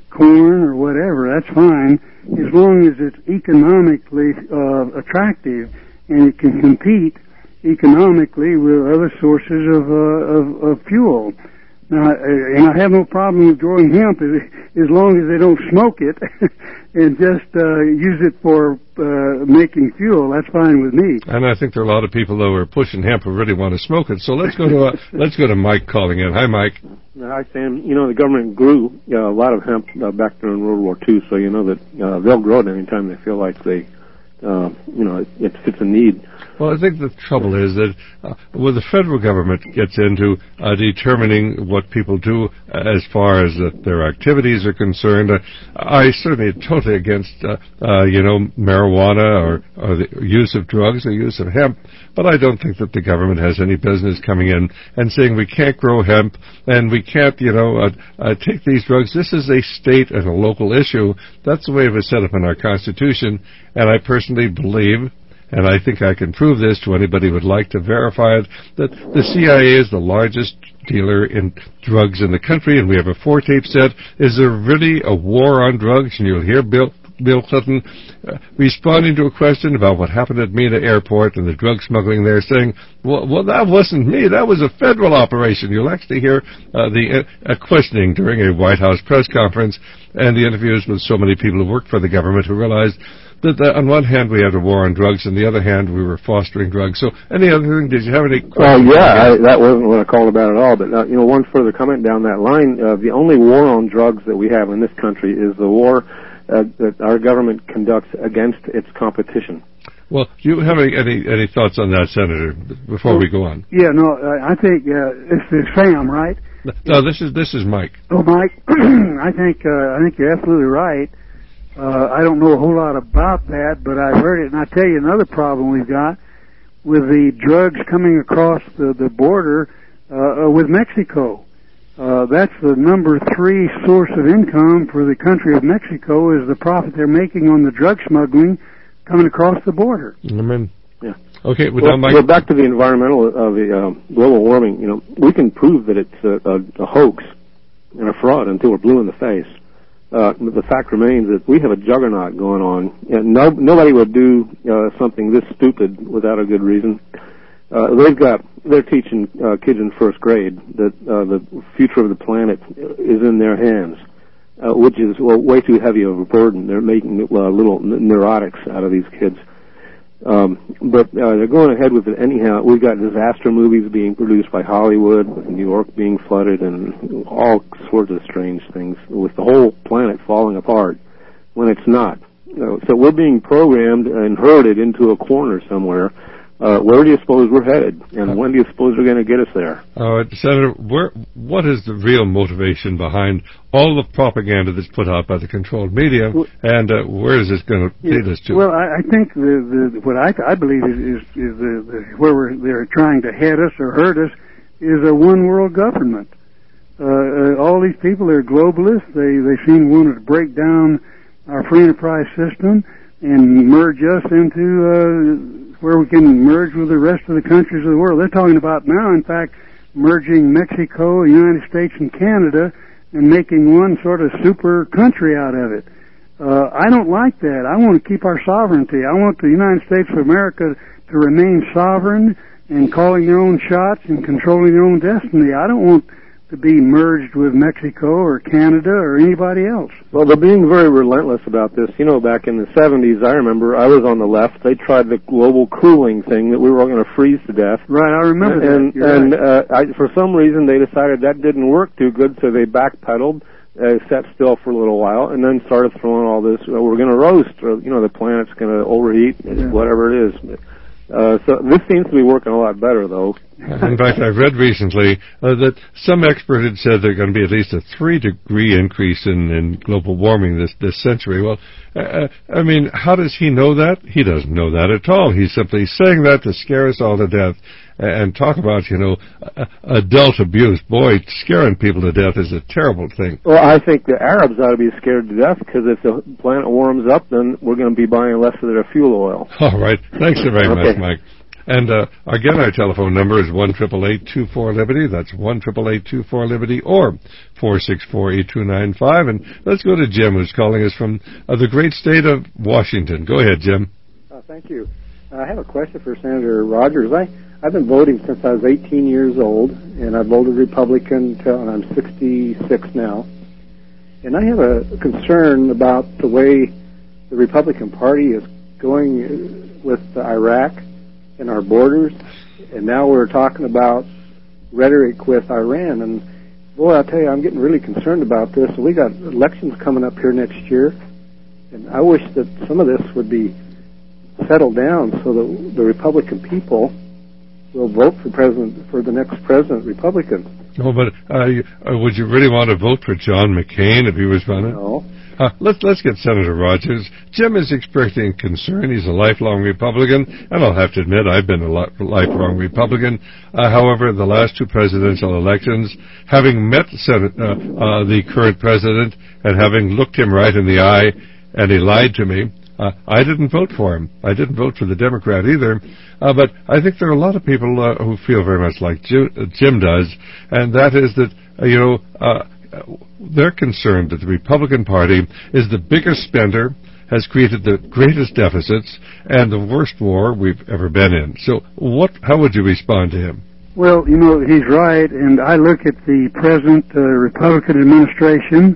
corn or whatever. That's fine, as long as it's economically uh, attractive and it can compete economically with other sources of, uh, of, of fuel. Now, and I have no problem with growing hemp as, as long as they don't smoke it and just uh, use it for uh, making fuel. That's fine with me. And I think there are a lot of people who are pushing hemp who really want to smoke it. So let's go to uh, let's go to Mike calling in. Hi, Mike. Hi, Sam. You know, the government grew uh, a lot of hemp uh, back during World War Two, so you know that uh, they'll grow it anytime they feel like they, uh, you know, it, it fits a need. Well, I think the trouble is that uh, when the federal government gets into uh, determining what people do uh, as far as uh, their activities are concerned, uh, I certainly am totally against, uh, uh, you know, marijuana or, or the use of drugs or use of hemp, but I don't think that the government has any business coming in and saying we can't grow hemp and we can't, you know, uh, uh, take these drugs. This is a state and a local issue. That's the way it was set up in our Constitution, and I personally believe, and I think I can prove this to anybody who would like to verify it, that the C I A is the largest dealer in drugs in the country, and we have a four-tape set. Is there really a war on drugs? And you'll hear Bill, Bill Clinton uh, responding to a question about what happened at Mena Airport and the drug smuggling there, saying, well, well that wasn't me. That was a federal operation. You'll actually hear uh, the uh, questioning during a White House press conference and the interviews with so many people who worked for the government who realized that uh, on one hand we had a war on drugs, and the other hand we were fostering drugs. So, any other thing? Did you have any questions? Well, yeah, I, that wasn't what I called about at all. But uh, you know, one further comment down that line: uh, the only war on drugs that we have in this country is the war uh, that our government conducts against its competition. Well, do you have any any, any thoughts on that, Senator? Before well, we go on. Yeah, no, I think uh, this is Sam, right? No, this is this is Mike. Oh, Mike, I think uh, I think you're absolutely right. Uh, I don't know a whole lot about that, but I've heard it. And I tell you another problem we've got with the drugs coming across the, the border uh, with Mexico. Uh, that's the number three source of income for the country of Mexico, is the profit they're making on the drug smuggling coming across the border. Amen. Yeah. Okay. Well, Mike. well, back to the environmental of uh, the uh, global warming. You know, we can prove that it's a, a, a hoax and a fraud until we're blue in the face. Uh, the fact remains that we have a juggernaut going on. And no, nobody would do uh, something this stupid without a good reason. Uh, they've got, they're teaching uh, kids in first grade that uh, the future of the planet is in their hands, uh, which is well, way too heavy of a burden. They're making uh, little neurotics out of these kids. Um, but uh, they're going ahead with it anyhow. We've got disaster movies being produced by Hollywood, with New York being flooded, and all sorts of strange things, with the whole planet falling apart when it's not. Uh, so we're being programmed and herded into a corner somewhere. Uh, where do you suppose we're headed, and when do you suppose we're going to get us there? Uh, Senator, where, what is the real motivation behind all the propaganda that's put out by the controlled media, and uh, where is this going to lead us to? Well, I, I think the, the, what I, I believe is, is, is the, the, where we're, they're trying to head us or hurt us is a one-world government. Uh, uh, all these people are globalists. They, they seem to want to break down our free enterprise system and merge us into uh, where we can merge with the rest of the countries of the world. They're talking about now, in fact, merging Mexico, the United States, and Canada and making one sort of super country out of it. Uh, I don't like that. I want to keep our sovereignty. I want the United States of America to remain sovereign and calling their own shots and controlling their own destiny. I don't want to be merged with Mexico or Canada or anybody else. Well, they're being very relentless about this. You know, back in the seventies, I remember I was on the left. They tried the global cooling thing that we were all going to freeze to death. Right, I remember and, that. You're and right. uh, I, for some reason, they decided that didn't work too good, so they backpedaled, uh, sat still for a little while, and then started throwing all this, uh, we're going to roast, or, you know, the planet's going to overheat, yeah. whatever it is. Uh, so this seems to be working a lot better, though. In fact, I've read recently uh, that some expert had said there's going to be at least a three-degree increase in, in global warming this, this century. Well, uh, I mean, how does he know that? He doesn't know that at all. He's simply saying that to scare us all to death and talk about, you know, uh, adult abuse. Boy, scaring people to death is a terrible thing. Well, I think the Arabs ought to be scared to death, because if the planet warms up, then we're going to be buying less of their fuel oil. All right. Thanks so very okay. much, Mike. And uh, again, our telephone number is one eight eight eight, two four, Liberty. That's one eight eight eight, two four, Liberty, or four six four, eight two nine five. And let's go to Jim, who's calling us from uh, the great state of Washington. Go ahead, Jim. Uh, thank you. I have a question for Senator Rogers. I, I've been voting since I was eighteen years old, and I voted Republican until I'm sixty-six now. And I have a concern about the way the Republican Party is going with Iraq and our borders, and now we're talking about rhetoric with Iran. And boy, I tell you, I'm getting really concerned about this. We got elections coming up here next year, and I wish that some of this would be settled down so that the Republican people will vote for president for the next president Republican. Oh, but uh, would you really want to vote for John McCain if he was running? No. Uh, let's let's get Senator Rogers. Jim is expressing concern. He's a lifelong Republican, and I'll have to admit I've been a li- lifelong Republican. Uh, however, the last two presidential elections, having met Senate, uh, uh, the current president and having looked him right in the eye, and he lied to me, uh, I didn't vote for him. I didn't vote for the Democrat either. Uh, but I think there are a lot of people uh, who feel very much like Jim, uh, Jim does, and that is that uh, you know. Uh, They're concerned that the Republican Party is the biggest spender, has created the greatest deficits, and the worst war we've ever been in. So what? How would you respond to him? Well, you know, he's right, and I look at the present uh, Republican administration,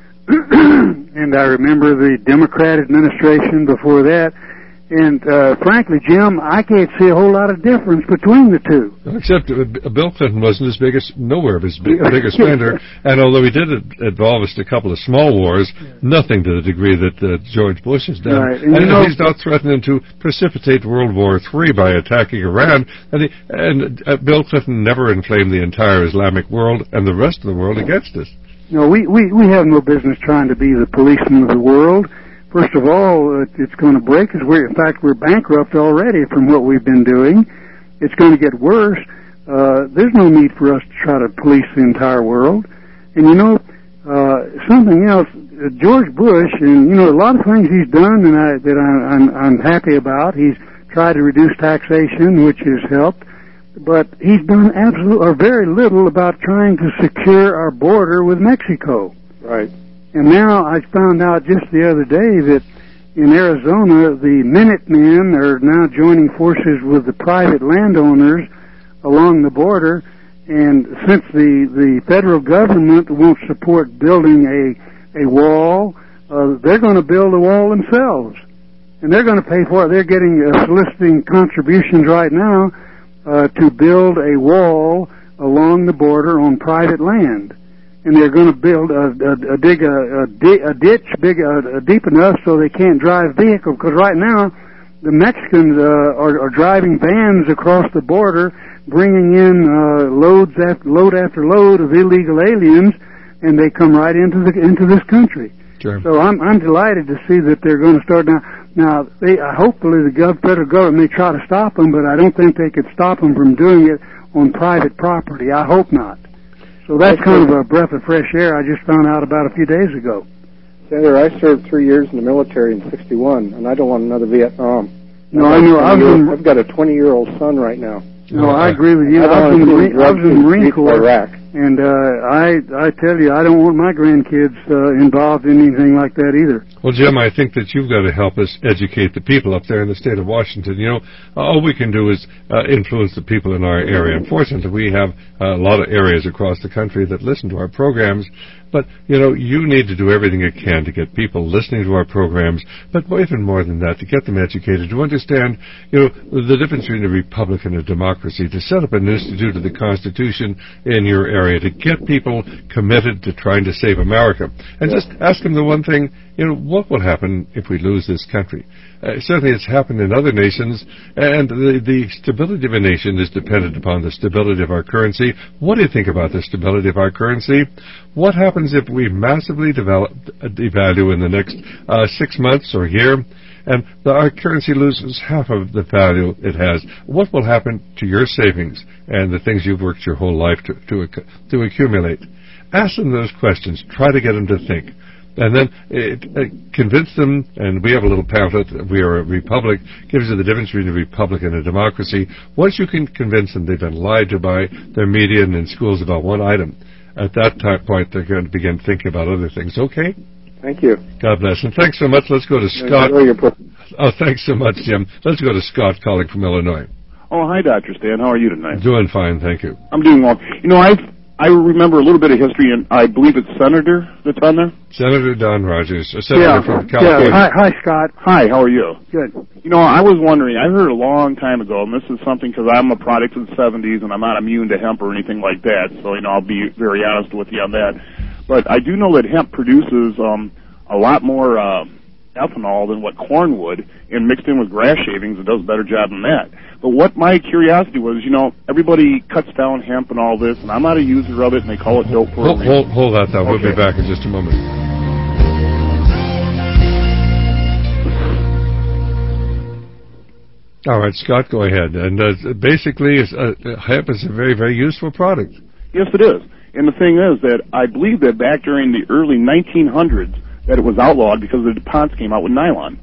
and I remember the Democrat administration before that, and uh, frankly, Jim, I can't see a whole lot of difference between the two. Except uh, Bill Clinton wasn't as big as, nowhere of his big, biggest spender, and although he did involve us in a couple of small wars, nothing to the degree that uh, George Bush has done. Right. And, and you know, he's not threatening to precipitate World War Three by attacking Iran, and, he, and uh, Bill Clinton never inflamed the entire Islamic world and the rest of the world against us. No, we, we, we have no business trying to be the policeman of the world. First of all, uh, it's going to break us. We're, in fact, we're bankrupt already from what we've been doing. It's going to get worse. Uh, there's no need for us to try to police the entire world. And, you know, uh, something else, uh, George Bush, and, you know, a lot of things he's done and I, that I, I'm, I'm happy about. He's tried to reduce taxation, which has helped. But he's done absolutely, or very little about trying to secure our border with Mexico. Right. And now I found out just the other day that in Arizona, the Minutemen are now joining forces with the private landowners along the border. And since the, the federal government won't support building a, a wall, uh, they're going to build a wall themselves. And they're going to pay for it. They're getting uh, soliciting contributions right now uh, to build a wall along the border on private land. And they're going to build a, a, a dig a, a, a ditch big a, a deep enough so they can't drive vehicles. Because right now, the Mexicans uh, are, are driving vans across the border, bringing in uh, loads after load after load of illegal aliens, and they come right into the into this country. Sure. So I'm I'm delighted to see that they're going to start now. Now, they uh, hopefully the gov- federal government may try to stop them, but I don't think they could stop them from doing it on private property. I hope not. So that's kind of a breath of fresh air I just found out about a few days ago. Senator, I served three years in the military in sixty-one, and I don't want another Vietnam. No, I know. I was in, I've got a twenty-year-old son right now. No, I agree with you. I, I was in the Marine, I was in the Marine Corps, Iraq. and uh, I I tell you, I don't want my grandkids uh, involved in anything like that either. Well, Jim, I think that you've got to help us educate the people up there in the state of Washington. You know, all we can do is uh, influence the people in our area. Unfortunately, we have uh, a lot of areas across the country that listen to our programs. But, you know, you need to do everything you can to get people listening to our programs, but even more than that, to get them educated, to understand, you know, the difference between a republic and a democracy, to set up an institute of the Constitution in your area, to get people committed to trying to save America. And just ask them the one thing, you know, what will happen if we lose this country? Uh, certainly it's happened in other nations, and the, the stability of a nation is dependent upon the stability of our currency. What do you think about the stability of our currency? What happens if we massively develop, devalue in the next uh, six months or year, and the, our currency loses half of the value it has? What will happen to your savings and the things you've worked your whole life to, to, to accumulate? Ask them those questions. Try to get them to think. And then it, uh, convince them, and we have a little pamphlet, We Are a Republic, gives you the difference between a republic and a democracy. Once you can convince them they've been lied to by their media and in schools about one item, at that time point they're going to begin thinking about other things. Okay? Thank you. God bless. And thanks so much. Let's go to Scott. Oh, thanks so much, Jim. Let's go to Scott calling from Illinois. Oh, hi, Doctor Stan. How are you tonight? Doing fine, thank you. I'm doing well. You know, I I remember a little bit of history, and I believe it's Senator that's on there. Senator Don Rogers, a senator yeah, from California. Yeah. Hi, hi, Scott. Hi, how are you? Good. You know, I was wondering, I heard a long time ago, and this is something because I'm a product of the seventies, and I'm not immune to hemp or anything like that, so, you know, I'll be very honest with you on that. But I do know that hemp produces um, a lot more uh, ethanol than what corn would, and mixed in with grass shavings, it does a better job than that. But what my curiosity was, you know, everybody cuts down hemp and all this, and I'm not a user of it, and they call it dope for hold, a reason. Hold, hold that thought. Okay. We'll be back in just a moment. All right, Scott, go ahead. And uh, basically, uh, hemp is a very, very useful product. Yes, it is. And the thing is that I believe that back during the early nineteen hundreds that it was outlawed because the DuPonts came out with nylon.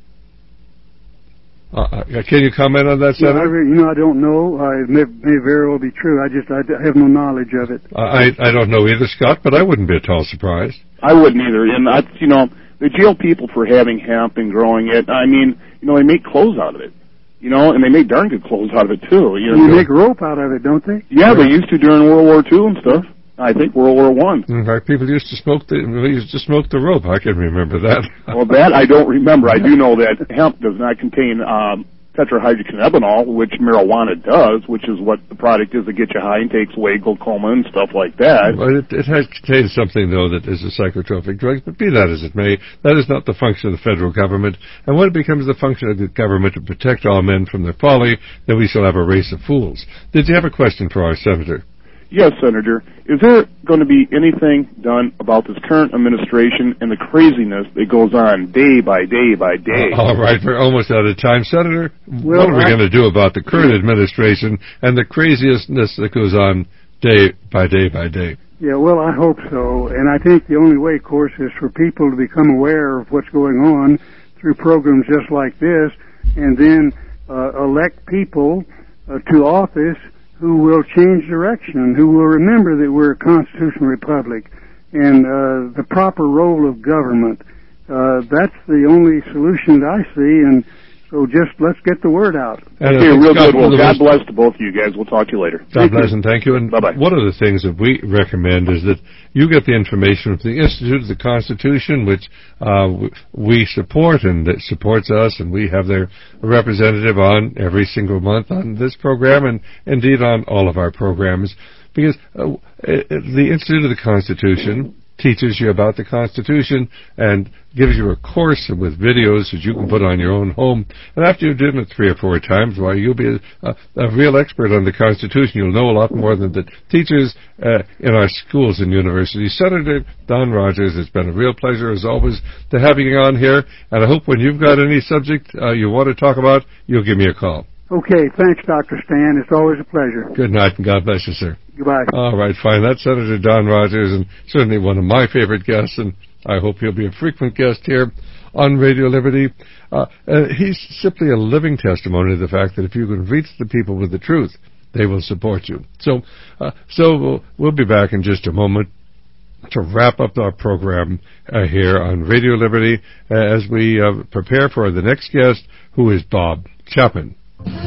Uh, can you comment on that, Senator? No, I, you know, I don't know. Uh, it may, may very well be true. I just I have no knowledge of it. I I don't know either, Scott, but I wouldn't be at all surprised. I wouldn't either. And that's, you know, they jail people for having hemp and growing it. I mean, you know, they make clothes out of it. You know, and they make darn good clothes out of it too. You know, they make rope out of it, don't they? Yeah, they used to during World War Two and stuff. I think World War One. In fact, people used to smoke the they used to smoke the rope. I can remember that. Well, that I don't remember. I do know that hemp does not contain um, tetrahydrocannabinol, which marijuana does, which is what the product is that gets you high and takes away glaucoma and stuff like that. Well, it, it has contains something, though, that is a psychotropic drug, but be that as it may, that is not the function of the federal government. And when it becomes the function of the government to protect all men from their folly, then we shall have a race of fools. Did you have a question for our senator? Yes, Senator. Is there going to be anything done about this current administration and the craziness that goes on day by day by day? Uh, all right, we're almost out of time. Senator, well, what are we I, going to do about the current administration and the craziness that goes on day by day by day? Yeah, well, I hope so. And I think the only way, of course, is for people to become aware of what's going on through programs just like this, and then uh, elect people uh, to office who will change direction, who will remember that we're a constitutional republic, and uh, the proper role of government. Uh, that's the only solution that I see, and so just let's get the word out. And okay, real good. Well, God bless to both of you guys. We'll talk to you later. God bless and thank you. And bye-bye. One of the things that we recommend is that you get the information from the Institute of the Constitution, which uh, we support and that supports us, and we have their representative on every single month on this program and indeed on all of our programs, because uh, the Institute of the Constitution teaches you about the Constitution and gives you a course with videos that you can put on your own home. And after you've done it three or four times, why, you'll be a, a, a real expert on the Constitution. You'll know a lot more than the teachers uh, in our schools and universities. Senator Don Rogers, it's been a real pleasure, as always, to have you on here. And I hope when you've got any subject uh, you want to talk about, you'll give me a call. Okay, thanks, Doctor Stan. It's always a pleasure. Good night, and God bless you, sir. Goodbye. All right, fine. That's Senator Don Rogers, and certainly one of my favorite guests, and I hope he'll be a frequent guest here on Radio Liberty. Uh, uh, he's simply a living testimony to the fact that if you can reach the people with the truth, they will support you. So, uh, so we'll, we'll be back in just a moment to wrap up our program uh, here on Radio Liberty uh, as we uh, prepare for the next guest, who is Bob Chapman.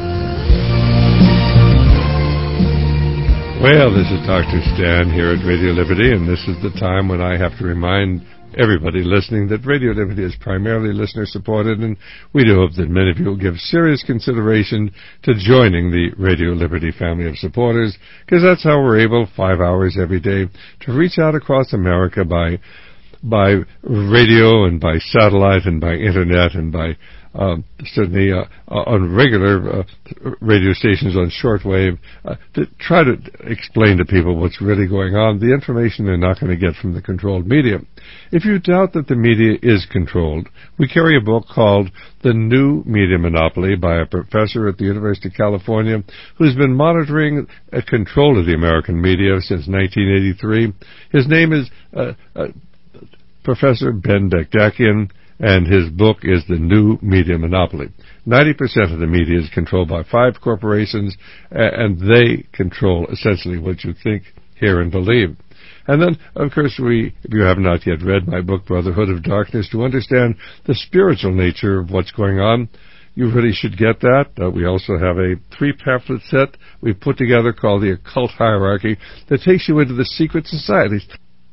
Well, this is Doctor Stan here at Radio Liberty, and this is the time when I have to remind everybody listening that Radio Liberty is primarily listener-supported, and we do hope that many of you will give serious consideration to joining the Radio Liberty family of supporters, because that's how we're able, five hours every day, to reach out across America by by radio and by satellite and by internet and by Um, certainly uh, uh, on regular uh, radio stations on shortwave, uh, to try to explain to people what's really going on, the information they're not going to get from the controlled media. If you doubt that the media is controlled, we carry a book called The New Media Monopoly by a professor at the University of California who's been monitoring uh, control of the American media since nineteen eighty-three. His name is uh, uh, Professor Ben Bekdakian, and his book is The New Media Monopoly. ninety percent of the media is controlled by five corporations, and they control essentially what you think, hear, and believe. And then, of course, we, if you have not yet read my book, Brotherhood of Darkness, to understand the spiritual nature of what's going on, you really should get that. Uh, we also have a three-pamphlet set we've put together called The Occult Hierarchy that takes you into the secret societies.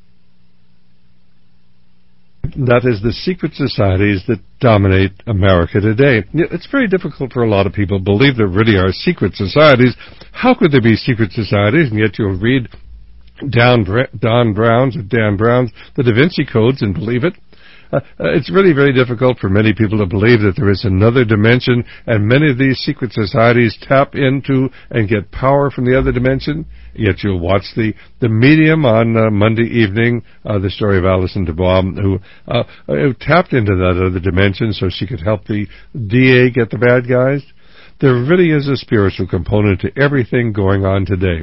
That is, the secret societies that dominate America today. It's very difficult for a lot of people to believe there really are secret societies. How could there be secret societies? And yet you'll read Don, Don Brown's or Dan Brown's The Da Vinci Codes and believe it. Uh, it's really very difficult for many people to believe that there is another dimension, and many of these secret societies tap into and get power from the other dimension. Yet you'll watch the, the Medium on uh, Monday evening, uh, the story of Alison Dubois, who, uh, who tapped into that other dimension so she could help the D A get the bad guys. There really is a spiritual component to everything going on today.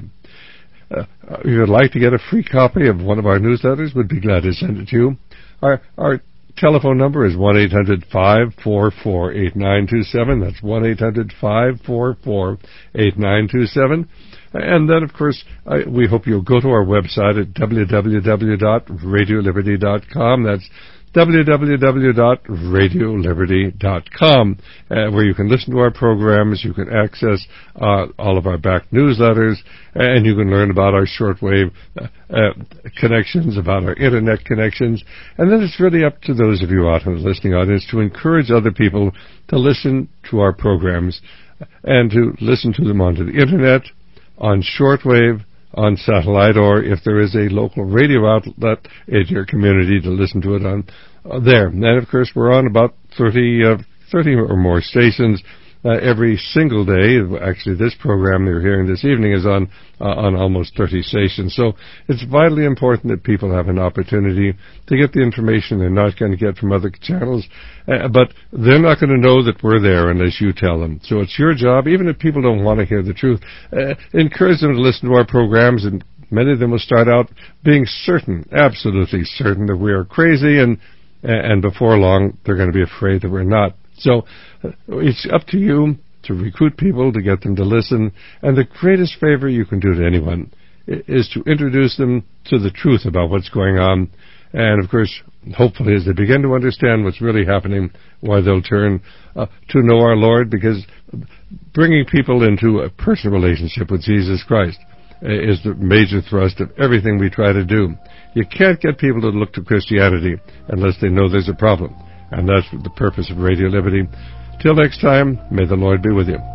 Uh, if you would like to get a free copy of one of our newsletters, we'd be glad to send it to you. Our, our telephone number is one eight hundred five four four eight nine two seven. That's one eight hundred five four four eight nine two seven. And then, of course, uh, we hope you'll go to our website at w w w dot radio liberty dot com. That's w w w dot radio liberty dot com, uh, where you can listen to our programs, you can access uh, all of our back newsletters, and you can learn about our shortwave uh, uh, connections, about our internet connections. And then it's really up to those of you out in the listening audience to encourage other people to listen to our programs and to listen to them onto the internet, on shortwave, on satellite, or if there is a local radio outlet in your community, to listen to it on uh, there. And of course, we're on about thirty, uh, thirty or more stations uh, every single day. Actually, this program you're hearing this evening is on uh, on almost thirty stations. So it's vitally important that people have an opportunity to get the information they're not going to get from other channels, uh, but they're not going to know that we're there unless you tell them. So it's your job, even if people don't want to hear the truth, uh, encourage them to listen to our programs, and many of them will start out being certain, absolutely certain, that we are crazy, and and before long they're going to be afraid that we're not. So uh, it's up to you to recruit people, to get them to listen, and the greatest favor you can do to anyone is to introduce them to the truth about what's going on. And, of course, hopefully as they begin to understand what's really happening, why they'll turn uh, to know our Lord, because bringing people into a personal relationship with Jesus Christ is the major thrust of everything we try to do. You can't get people to look to Christianity unless they know there's a problem. And that's the purpose of Radio Liberty. Till next time, may the Lord be with you.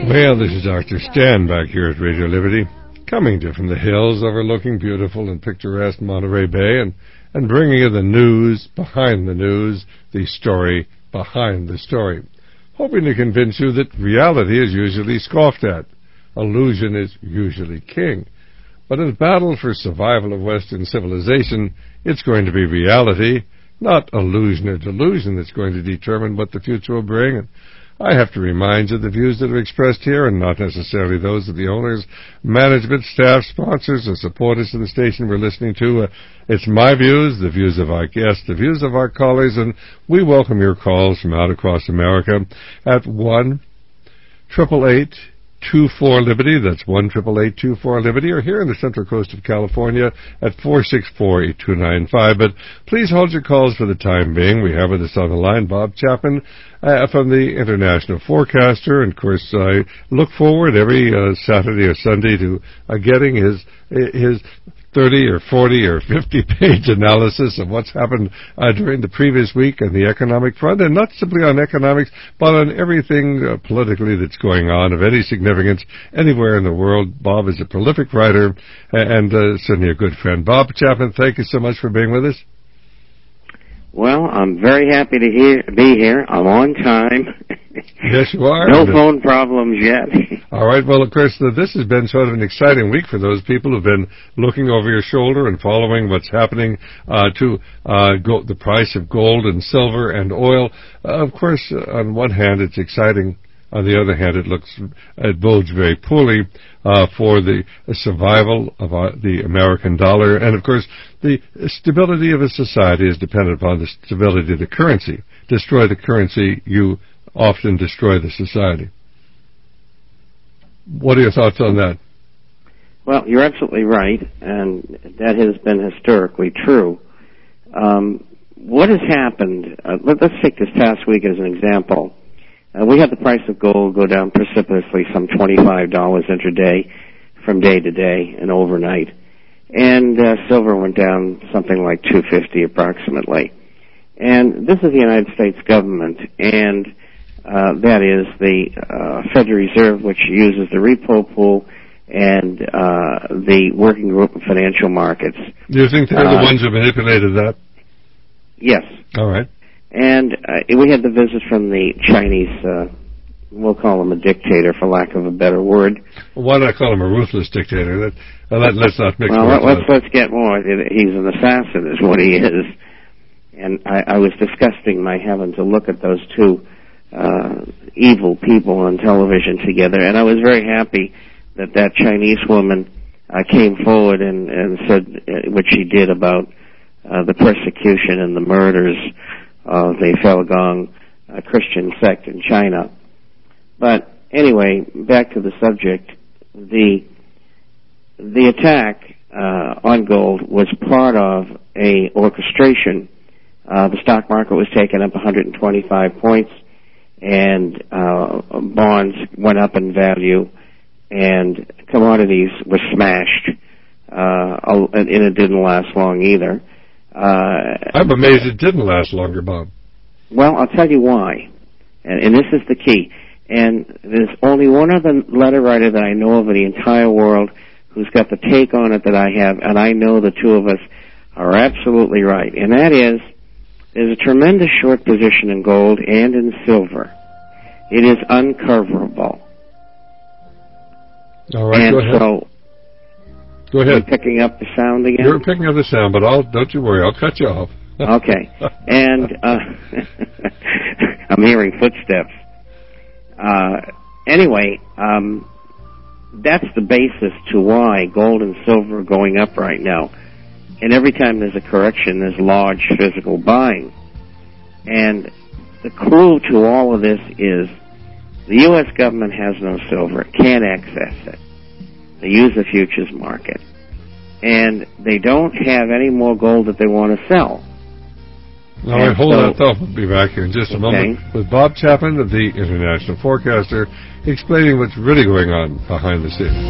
Well, this is Doctor Stan back here at Radio Liberty, coming to you from the hills overlooking beautiful and picturesque Monterey Bay, and, and bringing you the news behind the news, the story behind the story, hoping to convince you that reality is usually scoffed at. Illusion is usually king. But in the battle for survival of Western civilization, it's going to be reality, not illusion or delusion, that's going to determine what the future will bring. And I have to remind you the views that are expressed here are not necessarily those of the owners, management, staff, sponsors, or supporters of the station we're listening to. Uh, it's my views, the views of our guests, the views of our callers, and we welcome your calls from out across America at one eight eight eight two four Liberty. That's one eight eight eight two four Liberty, or here in the Central Coast of California at four six four eight two nine five. But please hold your calls for the time being. We have with us on the line Bob Chapman uh, from the International Forecaster, and of course I look forward every uh, Saturday or Sunday to uh, getting his his thirty or forty or fifty page analysis of what's happened uh, during the previous week on the economic front, and not simply on economics, but on everything uh, politically that's going on of any significance anywhere in the world. Bob is a prolific writer and uh, certainly a good friend. Bob Chapman, thank you so much for being with us. Well, I'm very happy to hear, be here. I'm on time. Yes, you are. No phone problems yet. All right. Well, of course, this has been sort of an exciting week for those people who've been looking over your shoulder and following what's happening uh, to uh, go, the price of gold and silver and oil. Uh, of course, on one hand, it's exciting. On the other hand, it looks, it bodes very poorly uh, for the survival of uh, the American dollar. And, of course, the stability of a society is dependent upon the stability of the currency. Destroy the currency, you often destroy the society. What are your thoughts on that? Well, you're absolutely right, and that has been historically true. Um, what has happened, uh, let, let's take this past week as an example. Uh, we had the price of gold go down precipitously, some twenty-five dollars intraday from day to day and overnight. And uh, silver went down something like two hundred fifty dollars approximately. And this is the United States government, and uh, that is the uh, Federal Reserve, which uses the repo pool and uh, the Working Group of Financial Markets. Do you think they're uh, the ones who manipulated that? Yes. All right. And uh, we had the visit from the Chinese, uh, we'll call him a dictator, for lack of a better word. Well, why not call him a ruthless dictator? That, uh, let, let's not mix well, words. Well, let's, let's get more. He's an assassin is what he is. And I, I was disgusting my having to look at those two uh, evil people on television together. And I was very happy that that Chinese woman uh, came forward and, and said uh, what she did about uh, the persecution and the murders of the Falun uh, Christian sect in China. But anyway, back to the subject. The the attack uh, on gold was part of a orchestration. Uh, the stock market was taken up one hundred twenty-five points, and uh, bonds went up in value, and commodities were smashed, uh, and it didn't last long either. Uh, I'm amazed it didn't last longer, Bob. Well, I'll tell you why, and, and this is the key. And there's only one other letter writer that I know of in the entire world who's got the take on it that I have, and I know the two of us are absolutely right. And that is, there's a tremendous short position in gold and in silver. It is uncoverable. All right, and go ahead. So, Go ahead. Are you picking up the sound again? You're picking up the sound, but I'll, don't you worry, I'll cut you off. Okay. And uh, I'm hearing footsteps. Uh, anyway, um, that's the basis to why gold and silver are going up right now. And every time there's a correction, there's large physical buying. And the clue to all of this is the U S government has no silver, can't access it. They use the futures market. And they don't have any more gold that they want to sell. All right, hold so, on thought. We'll be back here in just a okay. moment with Bob Chapman of the International Forecaster explaining what's really going on behind the scenes.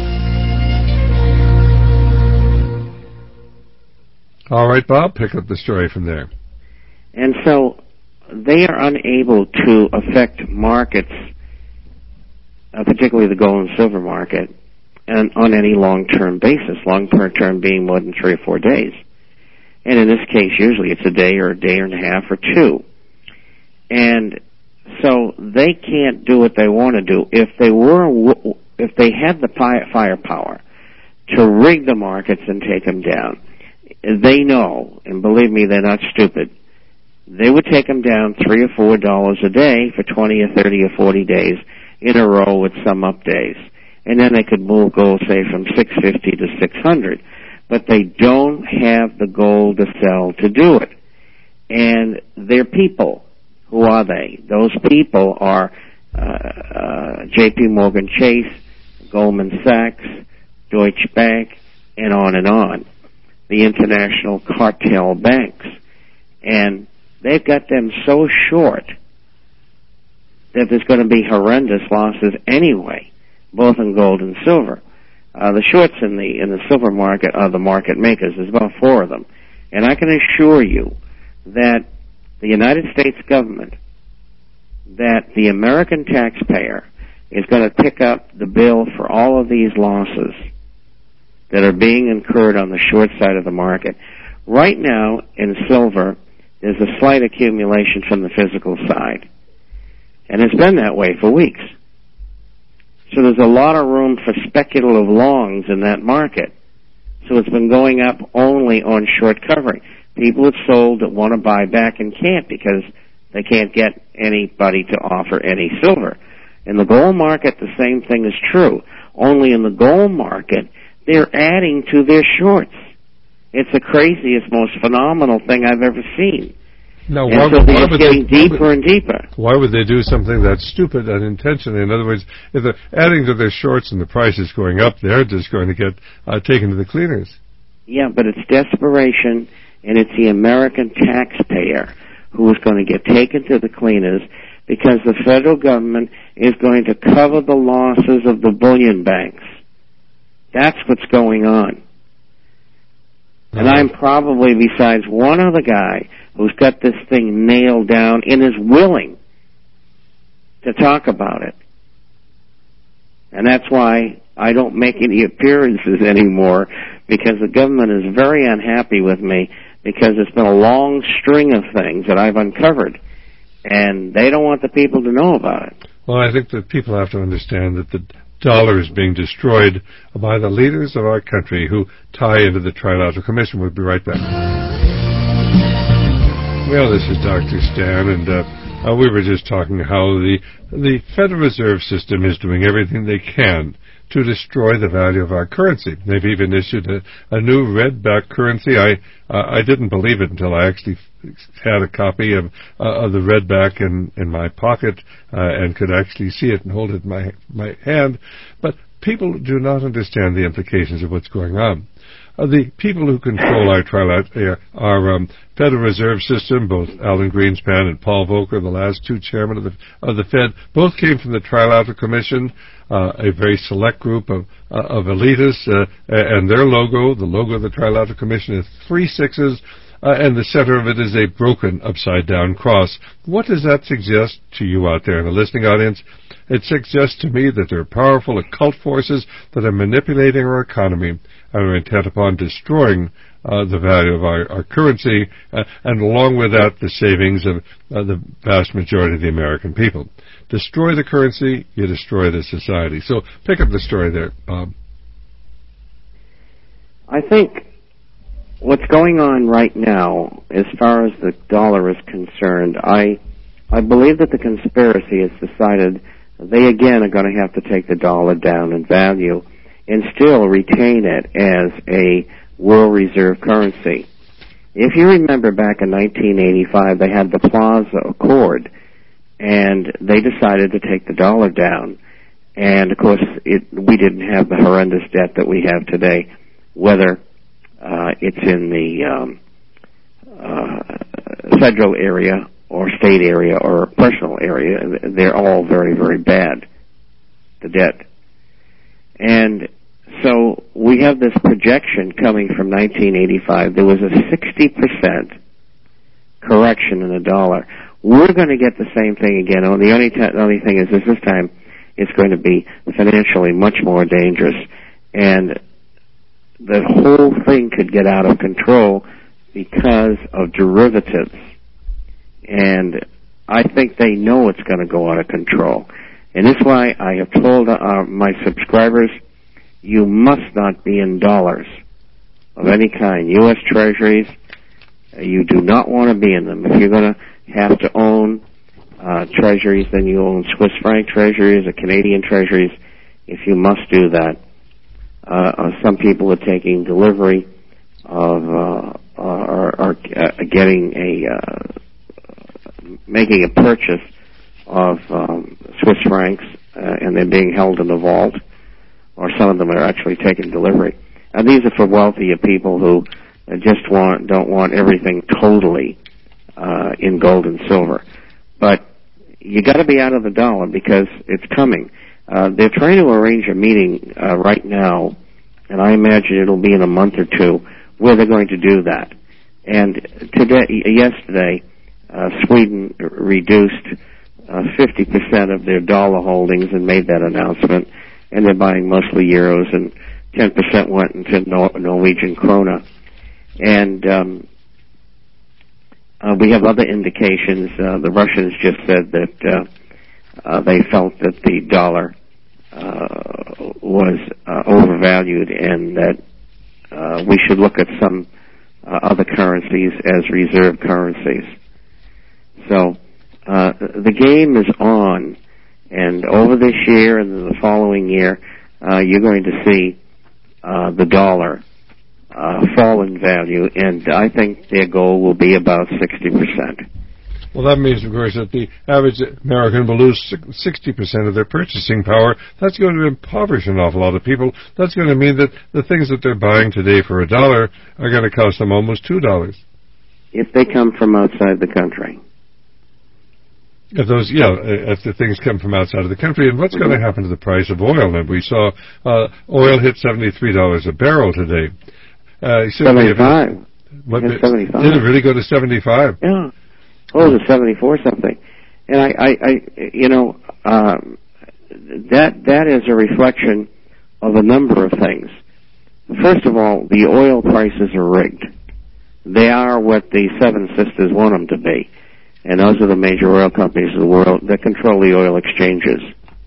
All right, Bob, pick up the story from there. And so they are unable to affect markets uh, particularly the gold and silver market, and on any long-term basis, long-term being more than three or four days. And in this case, usually it's a day or a day and a half or two. And so they can't do what they want to do. If they were, if they had the firepower to rig the markets and take them down, they know, and believe me, they're not stupid, they would take them down three or four dollars a day for twenty or thirty or forty days in a row with some up days. And then they could move gold, say, from six fifty to six hundred. But they don't have the gold to sell to do it. And they're people. Who are they? Those people are uh, uh, J P Morgan Chase, Goldman Sachs, Deutsche Bank, and on and on. The international cartel banks. And they've got them so short that there's going to be horrendous losses anyway, both in gold and silver. Uh, the shorts in the in the silver market are the market makers. There's about four of them. And I can assure you that the United States government, that the American taxpayer is going to pick up the bill for all of these losses that are being incurred on the short side of the market. Right now, in silver, there's a slight accumulation from the physical side. And it's been that way for weeks. So there's a lot of room for speculative longs in that market. So it's been going up only on short covering. People have sold that want to buy back and can't because they can't get anybody to offer any silver. In the gold market, the same thing is true. Only in the gold market, they're adding to their shorts. It's the craziest, most phenomenal thing I've ever seen. Now, and why, so they're why just would getting they, deeper why would, and deeper. Why would they do something that's stupid unintentionally? In other words, if they're adding to their shorts and the price is going up, they're just going to get uh, taken to the cleaners. Yeah, but it's desperation, and it's the American taxpayer who is going to get taken to the cleaners because the federal government is going to cover the losses of the bullion banks. That's what's going on. And I'm probably, besides one other guy, who's got this thing nailed down and is willing to talk about it. And that's why I don't make any appearances anymore, because the government is very unhappy with me, because it's been a long string of things that I've uncovered, and they don't want the people to know about it. Well, I think that people have to understand that the dollar is being destroyed by the leaders of our country who tie into the Trilateral Commission. We'll be right back. Well, this is Doctor Stan, and uh, uh, we were just talking how the the Federal Reserve System is doing everything they can to destroy the value of our currency. They've even issued a, a new red-back currency. I uh, I didn't believe it until I actually had a copy of uh, of the redback in in my pocket uh, and could actually see it and hold it in my my hand. But people do not understand the implications of what's going on. Uh, the people who control our trilateral, uh, our um, Federal Reserve System, both Alan Greenspan and Paul Volcker, the last two chairmen of the of the Fed, both came from the Trilateral Commission, uh, a very select group of uh, of elitists, uh, and their logo, the logo of the Trilateral Commission, is three sixes. Uh, and the center of it is a broken upside-down cross. What does that suggest to you out there in the listening audience? It suggests to me that there are powerful occult forces that are manipulating our economy and are intent upon destroying uh, the value of our, our currency, uh, and along with that, the savings of uh, the vast majority of the American people. Destroy the currency, you destroy the society. So pick up the story there, Bob. I think what's going on right now, as far as the dollar is concerned, I I believe that the conspiracy has decided they again are going to have to take the dollar down in value and still retain it as a world reserve currency. If you remember back in nineteen eighty-five, they had the Plaza Accord, and they decided to take the dollar down. And, of course, it, we didn't have the horrendous debt that we have today, whether Uh, it's in the um, uh, federal area or state area or personal area. They're all very, very bad, the debt. And so we have this projection coming from nineteen eighty-five. There was a sixty percent correction in the dollar. We're going to get the same thing again. Oh, the only, t- the only thing is this, this time it's going to be financially much more dangerous. And the whole thing could get out of control because of derivatives. And I think they know it's going to go out of control. And that's why I have told uh, my subscribers, you must not be in dollars of any kind. U S Treasuries, uh, you do not want to be in them. If you're going to have to own uh, Treasuries, then you own Swiss franc Treasuries or Canadian Treasuries, if you must do that. Uh, uh, some people are taking delivery of, uh, are, are uh, getting a, uh, making a purchase of um, Swiss francs, uh, and they're being held in the vault, or some of them are actually taking delivery. And these are for wealthier people who uh, just want don't want everything totally uh, in gold and silver. But you got to be out of the dollar because it's coming. Uh, they're trying to arrange a meeting uh, right now, and I imagine it'll be in a month or two where they're going to do that. And today, yesterday, uh, Sweden reduced uh, fifty percent of their dollar holdings and made that announcement, and they're buying mostly euros, and ten percent went into Nor- Norwegian krona. And um, uh, we have other indications. Uh, the Russians just said that uh, uh, they felt that the dollar uh, was uh, overvalued, and that uh, we should look at some uh, other currencies as reserve currencies. So uh, the game is on, and over this year and the following year, uh, you're going to see uh, the dollar uh, fall in value, and I think their goal will be about sixty percent. Well, that means, of course, that the average American will lose sixty percent of their purchasing power. That's going to impoverish an awful lot of people. That's going to mean that the things that they're buying today for a dollar are going to cost them almost two dollars. If they come from outside the country. If those, yeah, if the things come from outside of the country, and what's mm-hmm. going to happen to the price of oil? And we saw uh, oil hit seventy-three dollars a barrel today. Uh, seventy-five. What, did, seventy-five. Did it really go to seventy-five? Yeah. Oh, it was seventy-four something. And I, I, I you know, um, that that is a reflection of a number of things. First of all, the oil prices are rigged. They are what the Seven Sisters want them to be. And those are the major oil companies of the world that control the oil exchanges.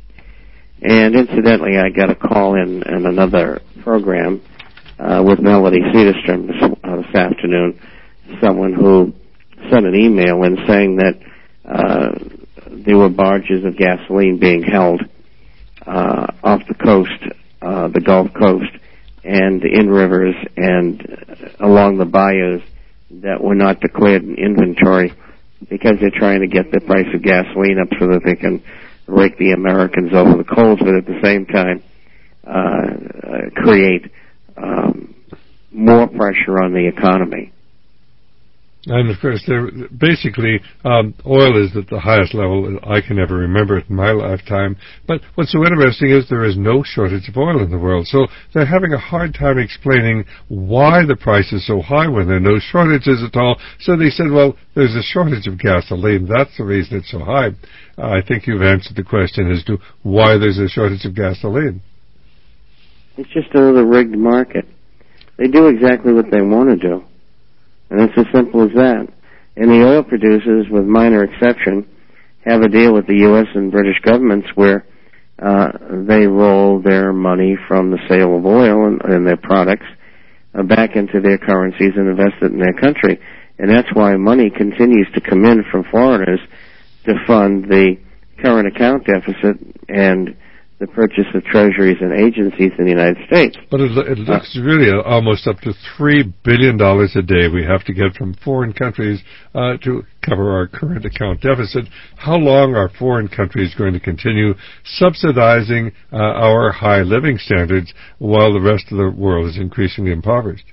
And incidentally, I got a call in, in another program uh, with Melody Cedarstrom this, uh, this afternoon, someone who sent an email in saying that uh, there were barges of gasoline being held uh, off the coast, uh, the Gulf Coast, and in rivers and along the bayous that were not declared in inventory, because they're trying to get the price of gasoline up so that they can rake the Americans over the coals, but at the same time uh, uh, create um, more pressure on the economy. And of course, they're basically, um, oil is at the highest level I can ever remember it in my lifetime. But what's so interesting is there is no shortage of oil in the world. So they're having a hard time explaining why the price is so high when there are no shortages at all. So they said, well, there's a shortage of gasoline. That's the reason it's so high. Uh, I think you've answered the question as to why there's a shortage of gasoline. It's just another rigged market. They do exactly what they want to do. And it's as simple as that. And the oil producers, with minor exception, have a deal with the U S and British governments where uh, they roll their money from the sale of oil and, and their products uh, back into their currencies and invest it in their country. And that's why money continues to come in from foreigners to fund the current account deficit and the purchase of treasuries and agencies in the United States. But it, it looks uh, really almost up to three billion dollars a day we have to get from foreign countries uh, to cover our current account deficit. How long are foreign countries going to continue subsidizing uh, our high living standards while the rest of the world is increasingly impoverished?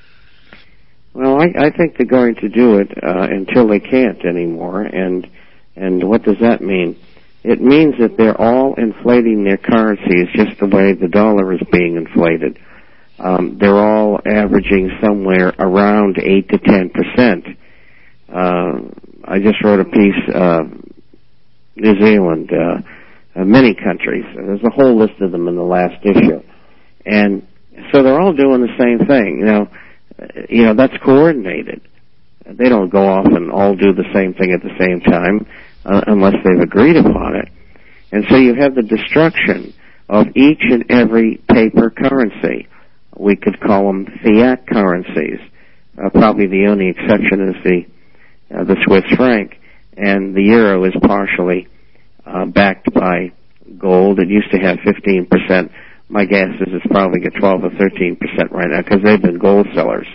Well, I, I think they're going to do it uh, until they can't anymore. And and what does that mean? It means that they're all inflating their currencies just the way the dollar is being inflated. Um, they're all averaging somewhere around eight to ten percent. Uh, I just wrote a piece, uh, New Zealand, uh, uh, many countries. There's a whole list of them in the last issue. And so they're all doing the same thing. You know, uh, you know, that's coordinated. They don't go off and all do the same thing at the same time uh, unless they've agreed upon it. And so you have the destruction of each and every paper currency. We could call them fiat currencies. Uh, probably the only exception is the uh, the Swiss franc, and the euro is partially uh, backed by gold. It used to have fifteen percent. My guess is it's probably got twelve or thirteen percent right now because they've been gold sellers.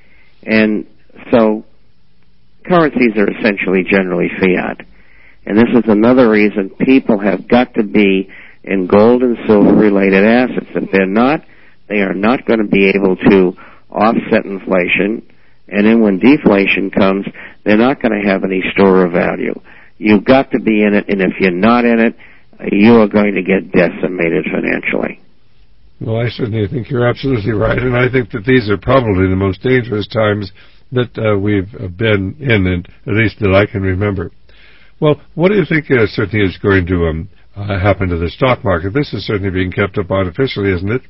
And so currencies are essentially generally fiat. And this is another reason people have got to be in gold and silver related assets. If they're not, they are not going to be able to offset inflation. And then when deflation comes, they're not going to have any store of value. You've got to be in it, and if you're not in it, you are going to get decimated financially. Well, I certainly think you're absolutely right, and I think that these are probably the most dangerous times that uh, we've been in, and at least that I can remember. Well, what do you think uh, certainly is going to um, uh, happen to the stock market? This is certainly being kept up artificially, isn't it?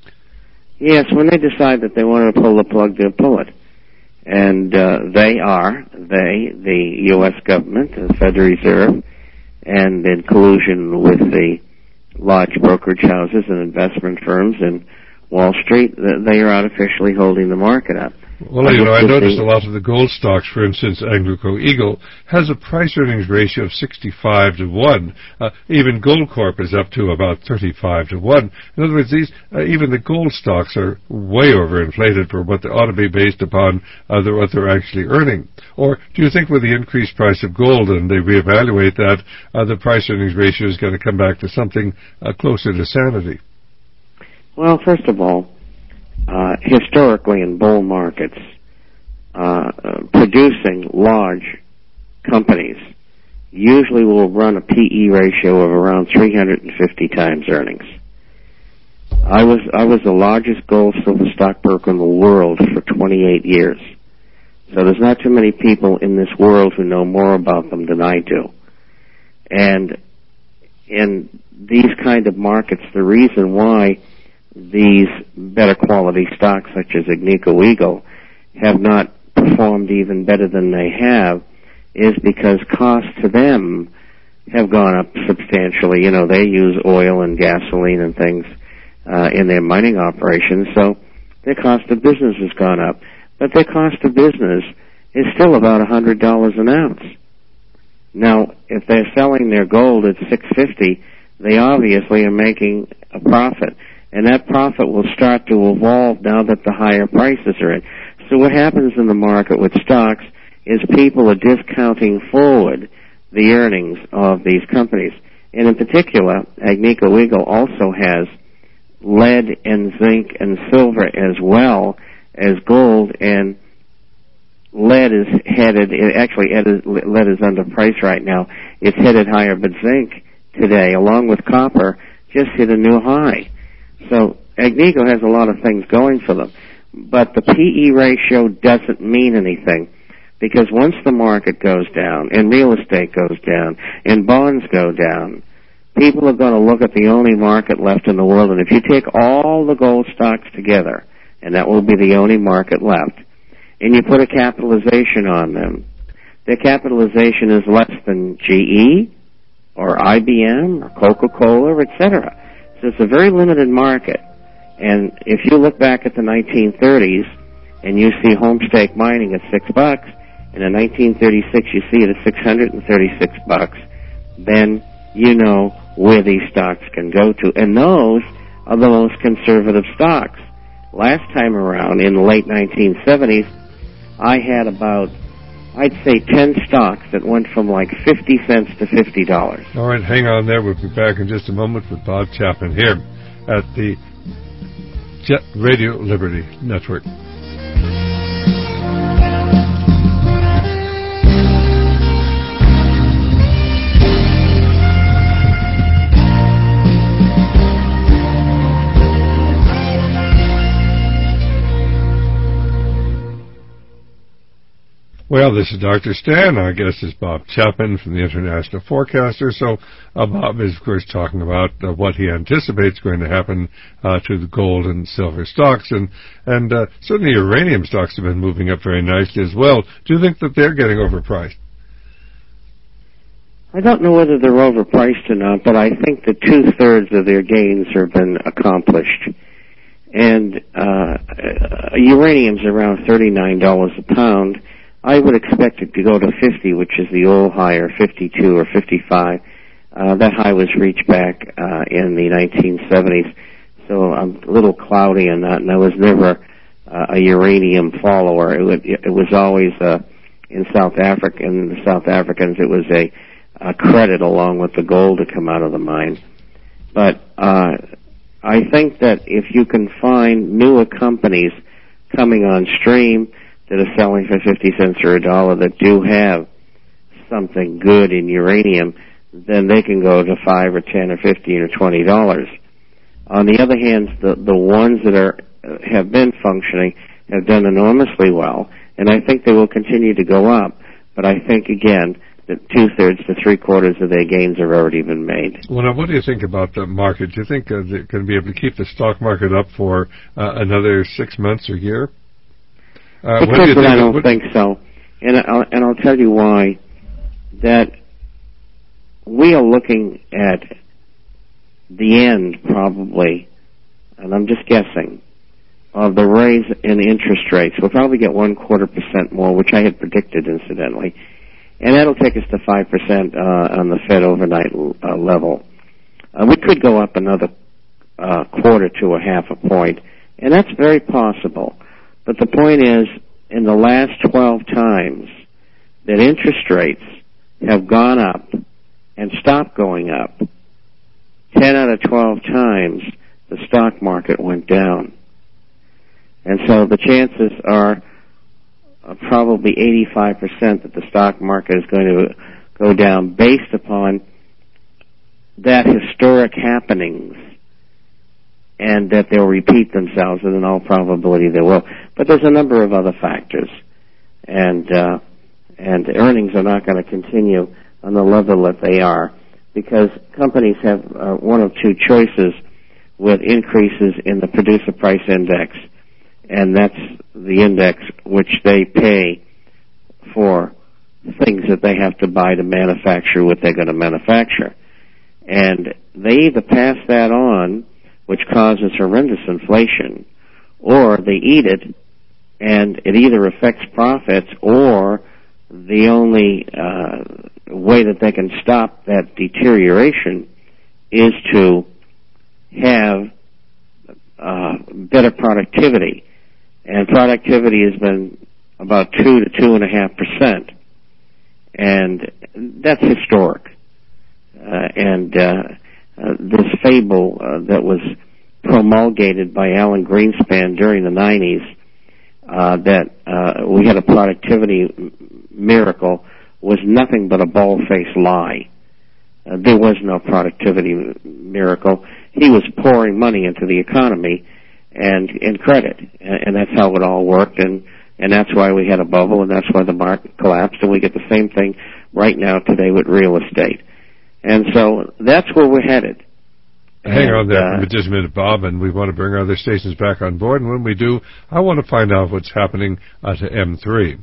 Yes, when they decide that they want to pull the plug, they'll pull it. And uh, they are, they, the U S government, the Federal Reserve, and in collusion with the large brokerage houses and investment firms in Wall Street, they are artificially holding the market up. Well, you know, I noticed a lot of the gold stocks, for instance, Agnico Eagle, has a price-earnings ratio of sixty-five to one. Uh, even Goldcorp is up to about thirty-five to one. In other words, these uh, even the gold stocks are way overinflated for what they ought to be based upon uh, the, what they're actually earning. Or do you think with the increased price of gold and they reevaluate that, uh, the price-earnings ratio is going to come back to something uh, closer to sanity? Well, first of all, Uh, historically in bull markets, uh, uh, producing large companies usually will run a P E ratio of around three hundred fifty times earnings. I was I was the largest gold silver stockbroker in the world for twenty-eight years. So there's not too many people in this world who know more about them than I do. And in these kind of markets, the reason why these better quality stocks such as Agnico Eagle have not performed even better than they have is because costs to them have gone up substantially. You know, they use oil and gasoline and things uh, in their mining operations, so their cost of business has gone up. But their cost of business is still about one hundred dollars an ounce. Now, if they're selling their gold at six fifty, they obviously are making a profit. And that profit will start to evolve now that the higher prices are in. So what happens in the market with stocks is people are discounting forward the earnings of these companies. And in particular, Agnico Eagle also has lead and zinc and silver as well as gold, and lead is headed, actually lead is under price right now. It's headed higher, but zinc today, along with copper, just hit a new high. So Agnico has a lot of things going for them. But the P E ratio doesn't mean anything, because once the market goes down, and real estate goes down, and bonds go down, people are going to look at the only market left in the world. And if you take all the gold stocks together, and that will be the only market left, and you put a capitalization on them, their capitalization is less than G E or I B M or Coca-Cola, et cetera. So it's a very limited market. And if you look back at the nineteen thirties and you see Homestake Mining at six bucks, and in nineteen thirty-six you see it at six hundred thirty-six bucks, then you know where these stocks can go to. And those are the most conservative stocks. Last time around, in the late nineteen seventies, I had about, I'd say, ten stocks that went from like fifty cents to fifty dollars. All right, hang on there. We'll be back in just a moment with Bob Chapman here at the Jet Radio Liberty Network. Well, this is Doctor Stan. Our guest is Bob Chapman from the International Forecaster. So uh, Bob is, of course, talking about uh, what he anticipates going to happen uh, to the gold and silver stocks. And, and uh, certainly uranium stocks have been moving up very nicely as well. Do you think that they're getting overpriced? I don't know whether they're overpriced or not, but I think that two-thirds of their gains have been accomplished. And uh, uranium's around thirty-nine dollars a pound. I would expect it to go to fifty, which is the old high, or fifty-two or fifty-five. Uh, that high was reached back uh, in the nineteen seventies, so I'm a little cloudy on that, and I was never uh, a uranium follower. It, would, it was always, uh, in South Africa, and the South Africans, it was a, a credit along with the gold to come out of the mine. But uh, I think that if you can find newer companies coming on stream that are selling for fifty cents or a dollar that do have something good in uranium, then they can go to five or ten or fifteen or twenty dollars. On the other hand, the the ones that are have been functioning have done enormously well, and I think they will continue to go up. But I think again that two thirds to three quarters of their gains have already been made. Well, now, what do you think about the market? Do you think uh, they're going to be able to keep the stock market up for uh, another six months or year? Uh, because do do I don't what, think so, and I'll, and I'll tell you why. That we are looking at the end, probably, and I'm just guessing, of the raise in interest rates. We'll probably get one quarter percent more, which I had predicted, incidentally, and that'll take us to five percent uh, on the Fed overnight uh, level. Uh, we could go up another uh, quarter to a half a point, and that's very possible. But the point is, in the last twelve times that interest rates have gone up and stopped going up, ten out of twelve times the stock market went down. And so the chances are uh, probably eighty-five percent that the stock market is going to go down based upon that historic happenings, and that they'll repeat themselves, and in all probability they will. But there's a number of other factors, and uh, and earnings are not going to continue on the level that they are, because companies have uh, one of two choices with increases in the producer price index, and that's the index which they pay for things that they have to buy to manufacture what they're going to manufacture. And they either pass that on, which causes horrendous inflation, or they eat it, and it either affects profits, or the only uh, way that they can stop that deterioration is to have uh, better productivity. And productivity has been about two to two and a half percent, and that's historic. Uh, and uh, Uh, this fable uh, that was promulgated by Alan Greenspan during the nineties, uh, that uh, we had a productivity m- miracle, was nothing but a bald-faced lie. Uh, there was no productivity m- miracle. He was pouring money into the economy and in credit, and, and that's how it all worked, and, and that's why we had a bubble, and that's why the market collapsed, and we get the same thing right now today with real estate. And so that's where we're headed. Hang and, on there uh, for just a minute, Bob, and we want to bring our other stations back on board. And when we do, I want to find out what's happening uh, to M three.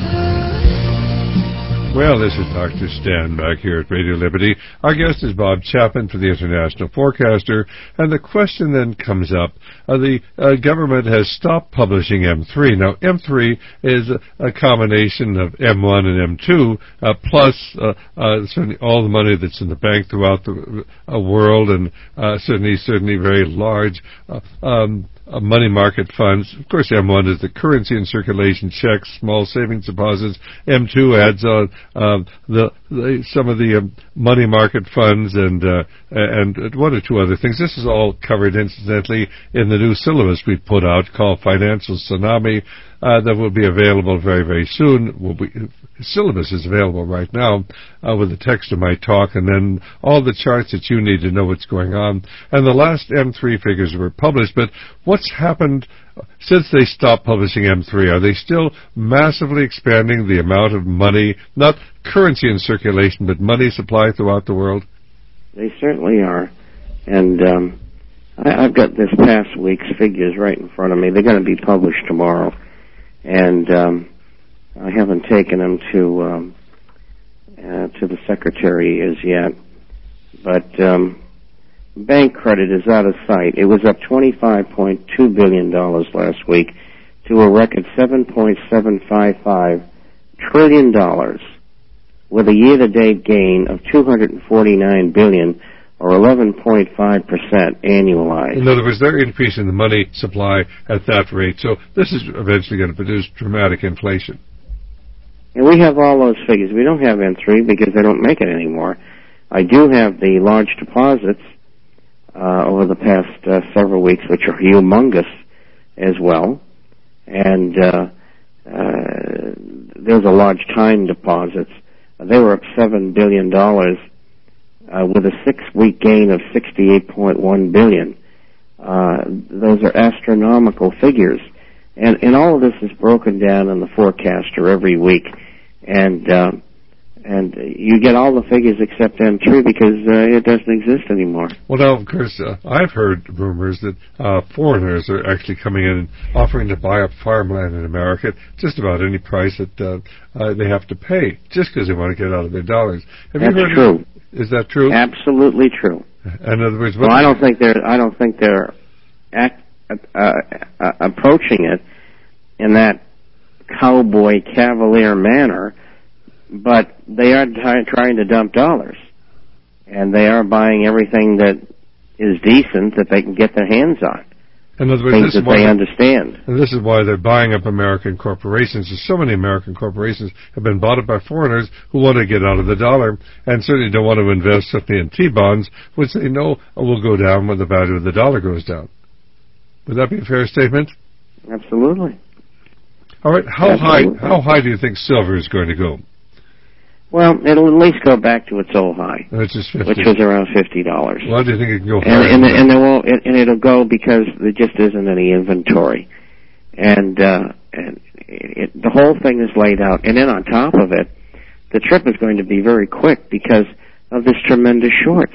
Well, this is Doctor Stan back here at Radio Liberty. Our guest is Bob Chapman for the International Forecaster, and the question then comes up, uh, the uh, government has stopped publishing M three. Now, M three is a, a combination of M one and M two, uh, plus uh, uh, certainly all the money that's in the bank throughout the uh, world, and uh, certainly, certainly very large uh, um, Uh, money market funds. Of course, M one is the currency in circulation, checks, small savings deposits. M two adds on uh, the, the some of the um, money market funds and uh, and one or two other things. This is all covered, incidentally, in the new syllabus we put out called Financial Tsunami. uh, that will be available very, very soon. Will be, syllabus is available right now uh, with the text of my talk, and then all the charts that you need to know what's going on. And the last M three figures were published, but what's happened since they stopped publishing M three? Are they still massively expanding the amount of money, not currency in circulation, but money supplied throughout the world? They certainly are. And um, I, I've got this past week's figures right in front of me. They're going to be published tomorrow. And um, I haven't taken them to um, uh, to the secretary as yet. But um, bank credit is out of sight. It was up twenty-five point two billion dollars last week to a record seven point seven five five trillion dollars, with a year-to-date gain of two hundred forty-nine billion dollars, or eleven point five percent annualized. In other words, they're increasing the money supply at that rate, so this is eventually going to produce dramatic inflation. And we have all those figures. We don't have M three because they don't make it anymore. I do have the large deposits uh, over the past uh, several weeks, which are humongous as well. And uh, uh, there's a large time deposits. They were up seven billion dollars uh, with a six-week gain of sixty-eight point one billion dollars. Uh, those are astronomical figures. And, and all of this is broken down in the forecaster every week. And uh, and you get all the figures except M three because uh, it doesn't exist anymore. Well, now, of course, uh, I've heard rumors that uh, foreigners are actually coming in and offering to buy up farmland in America at just about any price that uh, uh, they have to pay, just because they want to get out of their dollars. Have That's you heard true. Of, is that true? Absolutely true. In other words, well, I don't think they're. I don't think they're act, uh, uh, approaching it in that cowboy cavalier manner, but they are t- trying to dump dollars, and they are buying everything that is decent that they can get their hands on. In other words, things this that is they why, understand. And this is why they're buying up American corporations. There's so many American corporations have been bought up by foreigners who want to get out of the dollar and certainly don't want to invest certainly in T-bonds, which they know will go down when the value of the dollar goes down. Would that be a fair statement? Absolutely. All right. How Absolutely. high? How high do you think silver is going to go? Well, it'll at least go back to its old high, which is fifty, which was around fifty dollars. Why do you think it can go and, higher? And, and, and there won't, and it'll go because there just isn't any inventory, and uh, and it, the whole thing is laid out. And then on top of it, the trip is going to be very quick because of this tremendous shorts,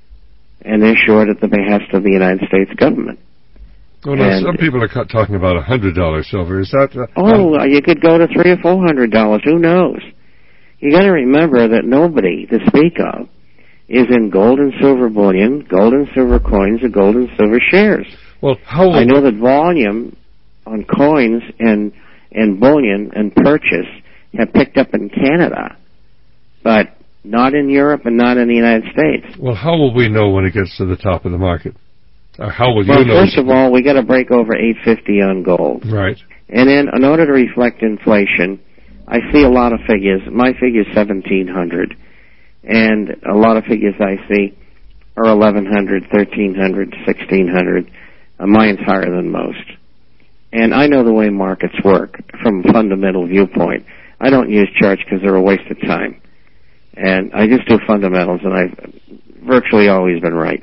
and they're short at the behest of the United States government. Well, now, some people are talking about a hundred dollar silver. Is that? Uh, oh, um, you could go to three or four hundred dollars. Who knows? You got to remember that nobody to speak of is in gold and silver bullion, gold and silver coins, or gold and silver shares. Well, how? I know that volume on coins and and bullion and purchase have picked up in Canada, but not in Europe and not in the United States. Well, how will we know when it gets to the top of the market? Or how will well, you know? First of all, we got to break over eight fifty on gold. Right. And then, in order to reflect inflation, I see a lot of figures. My figure's seventeen hundred, and a lot of figures I see are eleven hundred, thirteen hundred, sixteen hundred. Uh, mine's higher than most. And I know the way markets work from a fundamental viewpoint. I don't use charts because they're a waste of time. And I just do fundamentals, and I've virtually always been right.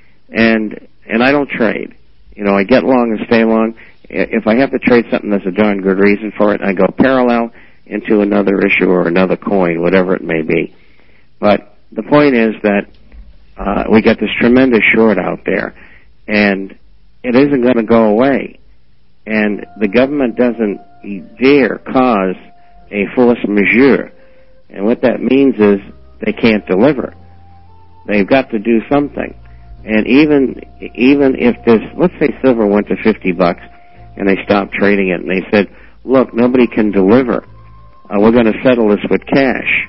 And and I don't trade. You know, I get long and stay long. If I have to trade something, there's a darn good reason for it. I go parallel into another issue or another coin, whatever it may be. But the point is that uh, we got this tremendous short out there, and it isn't going to go away. And the government doesn't dare cause a force majeure. And what that means is they can't deliver. They've got to do something. And even even if this, let's say silver went to fifty bucks, and they stopped trading it, and they said, look, nobody can deliver. Uh, we're going to settle this with cash.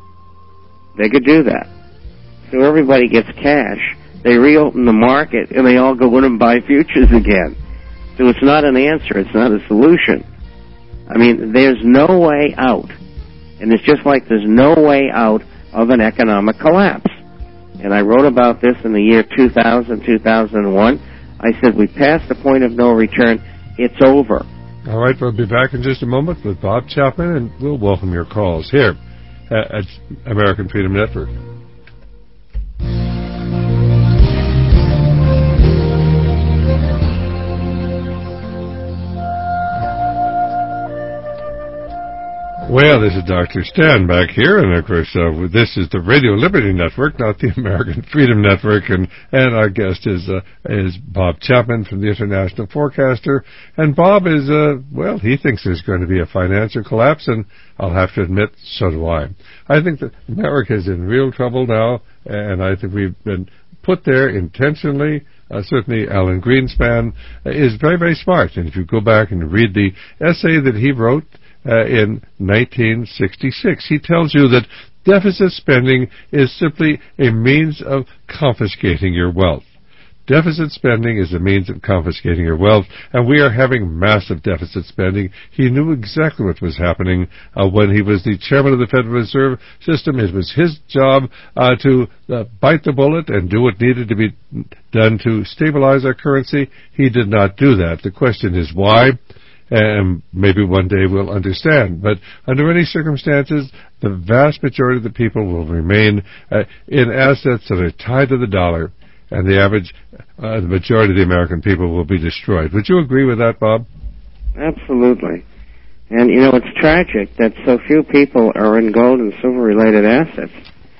They could do that. So everybody gets cash. They reopen the market, and they all go in and buy futures again. So it's not an answer. It's not a solution. I mean, there's no way out. And it's just like there's no way out of an economic collapse. And I wrote about this in the year two thousand, two thousand one. I said, we passed the point of no return. It's over. All right, we'll be back in just a moment with Bob Chapman, and we'll welcome your calls here at American Freedom Network. Well, this is Doctor Stan back here, and of course, uh, this is the Radio Liberty Network, not the American Freedom Network, and, and our guest is uh, is Bob Chapman from the International Forecaster, and Bob is, uh, well, he thinks there's going to be a financial collapse, and I'll have to admit, so do I. I think that America is in real trouble now, and I think we've been put there intentionally. Uh, certainly Alan Greenspan uh, is very, very smart, and if you go back and read the essay that he wrote, Uh, in nineteen sixty-six. He tells you that deficit spending is simply a means of confiscating your wealth. Deficit spending is a means of confiscating your wealth, and we are having massive deficit spending. He knew exactly what was happening uh, when he was the chairman of the Federal Reserve System. It was his job uh, to uh, bite the bullet and do what needed to be done to stabilize our currency. He did not do that. The question is why? And maybe one day we'll understand. But under any circumstances, the vast majority of the people will remain uh, in assets that are tied to the dollar, and the average, uh, the majority of the American people will be destroyed. Would you agree with that, Bob? Absolutely. And, you know, it's tragic that so few people are in gold and silver-related assets.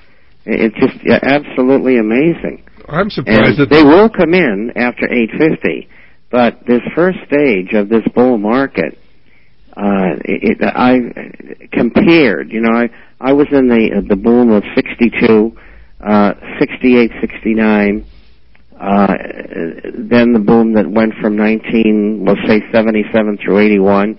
It's just absolutely amazing. I'm surprised and that... They will come in after eight fifty. But this first stage of this bull market, uh, it, I compared, you know, I, I was in the the boom of sixty-two, uh, sixty-eight, sixty-nine, uh, then the boom that went from nineteen, let's say seventy-seven through eighty-one.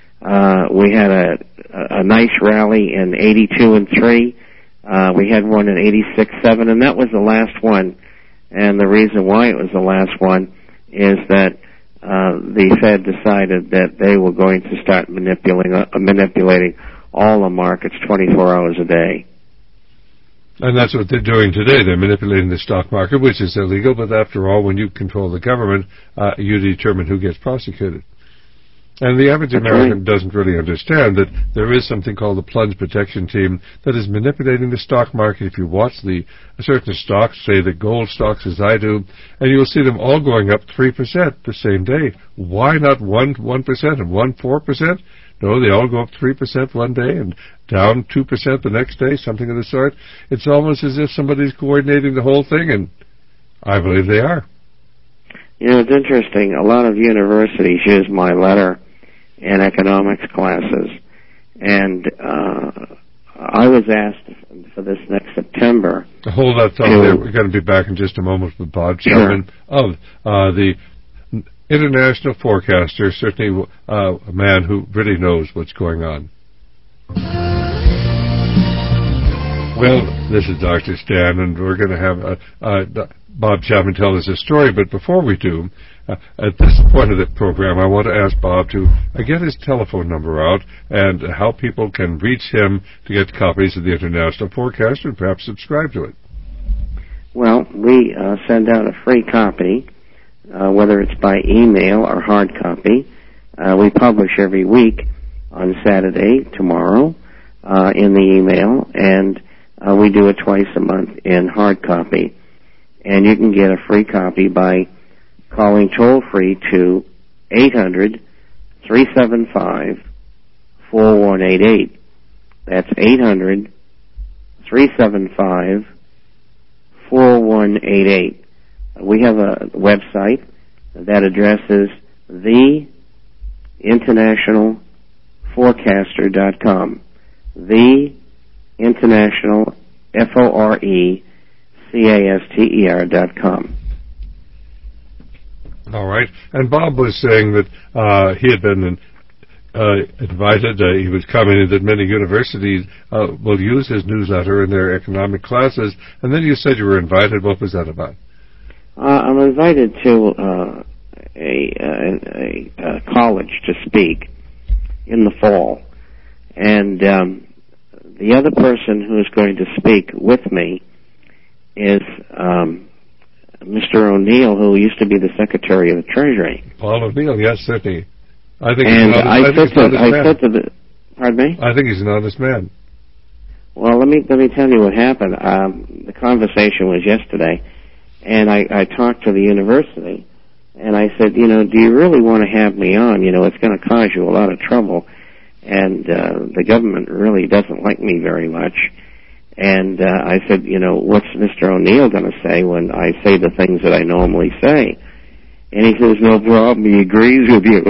Uh, we had a, a nice rally in eighty-two and three. Uh, we had one in eighty-six, seven, and that was the last one. And the reason why it was the last one is that uh, the Fed decided that they were going to start manipulating uh, manipulating all the markets twenty-four hours a day. And that's what they're doing today. They're manipulating the stock market, which is illegal, but after all, when you control the government, uh, you determine who gets prosecuted. And the average That's American right. doesn't really understand that there is something called the plunge protection team that is manipulating the stock market. If you watch the certain stocks, say the gold stocks as I do, and you'll see them all going up three percent the same day. Why not one one percent and one four percent? No, they all go up three percent one day and down two percent the next day, something of the sort. It's almost as if somebody's coordinating the whole thing, and I believe they are. You know, it's interesting. A lot of universities use my letter in economics classes, and uh, I was asked for this next September. Hold that thought there. We're going to be back in just a moment with Bob Chapman sure. of uh, the International Forecaster, certainly uh, a man who really knows what's going on. Well, this is Doctor Stan, and we're going to have uh, uh, Bob Chapman tell us a story, but before we do, uh, at this point of the program, I want to ask Bob to uh, get his telephone number out and how people can reach him to get copies of the International Forecaster and perhaps subscribe to it. Well, we uh, send out a free copy, uh, whether it's by email or hard copy. Uh, we publish every week on Saturday, tomorrow, uh, in the email, and uh, we do it twice a month in hard copy. And you can get a free copy by calling toll-free to eight hundred, three seven five, four one eight eight. That's eight hundred, three seven five, four one eight eight. We have a website. That address is the international forecaster dot com. The International, F O R E C A S T E R dot com. All right. And Bob was saying that uh, he had been uh, invited, uh, he was commenting that many universities uh, will use his newsletter in their economic classes, and then you said you were invited. What was that about? Uh, I'm invited to uh, a, a, a, a college to speak in the fall, and um, the other person who is going to speak with me is um, Mister O'Neill, who used to be the Secretary of the Treasury. Paul O'Neill, yes, certainly. I think and he's an honest, I, I, think said to, I man. said to the, pardon me? I think he's an honest man. Well, let me let me tell you what happened. Um, the conversation was yesterday, and I, I talked to the university, and I said, you know, do you really want to have me on? You know, it's going to cause you a lot of trouble, and uh, the government really doesn't like me very much. And uh, I said, you know, what's Mister O'Neill going to say when I say the things that I normally say? And he says, no problem, he agrees with you.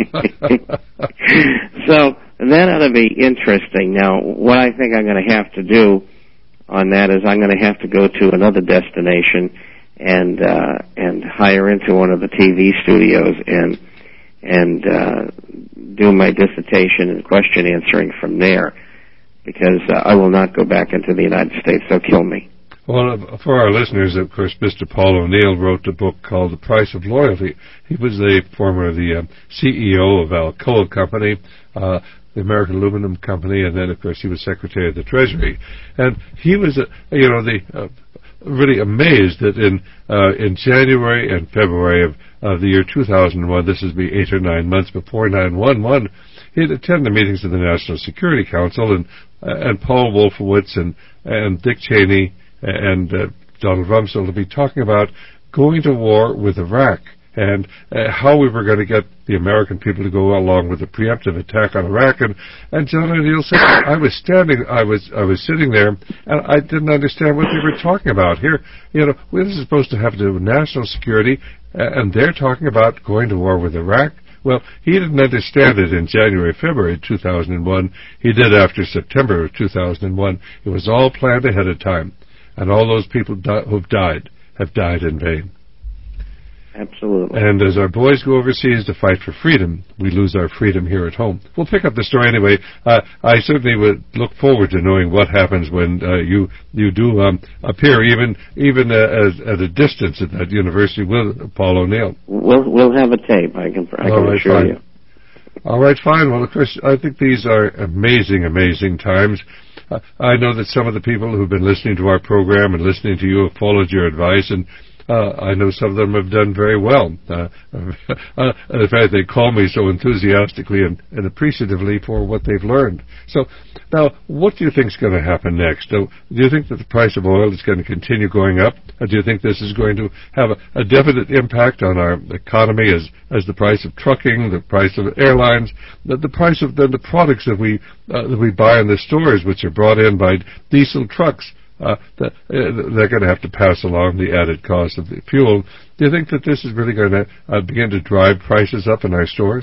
So that ought to be interesting. Now, what I think I'm going to have to do on that is I'm going to have to go to another destination and uh, and hire into one of the T V studios and and uh, do my dissertation and question answering from there, because uh, I will not go back into the United States. They'll kill me. Well, for our listeners, of course, Mister Paul O'Neill wrote a book called The Price of Loyalty. He was the former the uh, C E O of Alcoa Company, uh, the American Aluminum Company, and then, of course, he was Secretary of the Treasury. And he was, uh, you know, the uh, really amazed that in uh, in January and February of uh, the year two thousand one, this would be eight or nine months before nine one one, he'd attend the meetings of the National Security Council, and uh, and Paul Wolfowitz and and Dick Cheney and uh, Donald Rumsfeld to be talking about going to war with Iraq and uh, how we were going to get the American people to go along with the preemptive attack on Iraq. And, and John O'Neill said, I was standing, I was I was sitting there, and I didn't understand what they were talking about. Here, you know, this is supposed to have to do with national security, and they're talking about going to war with Iraq. Well, he didn't understand it in January, February two thousand one. He did after September of two thousand one. It was all planned ahead of time. And all those people di- who've died have died in vain. Absolutely. And as our boys go overseas to fight for freedom, we lose our freedom here at home. We'll pick up the story anyway. Uh, I certainly would look forward to knowing what happens when uh, you you do um, appear, even even uh, as, at a distance at that university with Paul O'Neill. We'll we'll have a tape. I can I can right, assure fine. you. All right, fine. Well, of course, I think these are amazing, amazing times. Uh, I know that some of the people who've been listening to our program and listening to you have followed your advice, and uh, I know some of them have done very well. Uh, uh, in fact, they call me so enthusiastically and, and appreciatively for what they've learned. So, now, what do you think is going to happen next? Do, do you think that the price of oil is going to continue going up? Or do you think this is going to have a, a definite impact on our economy as, as the price of trucking, the price of airlines, the, the price of the, the products that we uh, that we buy in the stores, which are brought in by diesel trucks? Uh, that, uh, they're going to have to pass along the added cost of the fuel. Do you think that this is really going to uh, begin to drive prices up in our stores?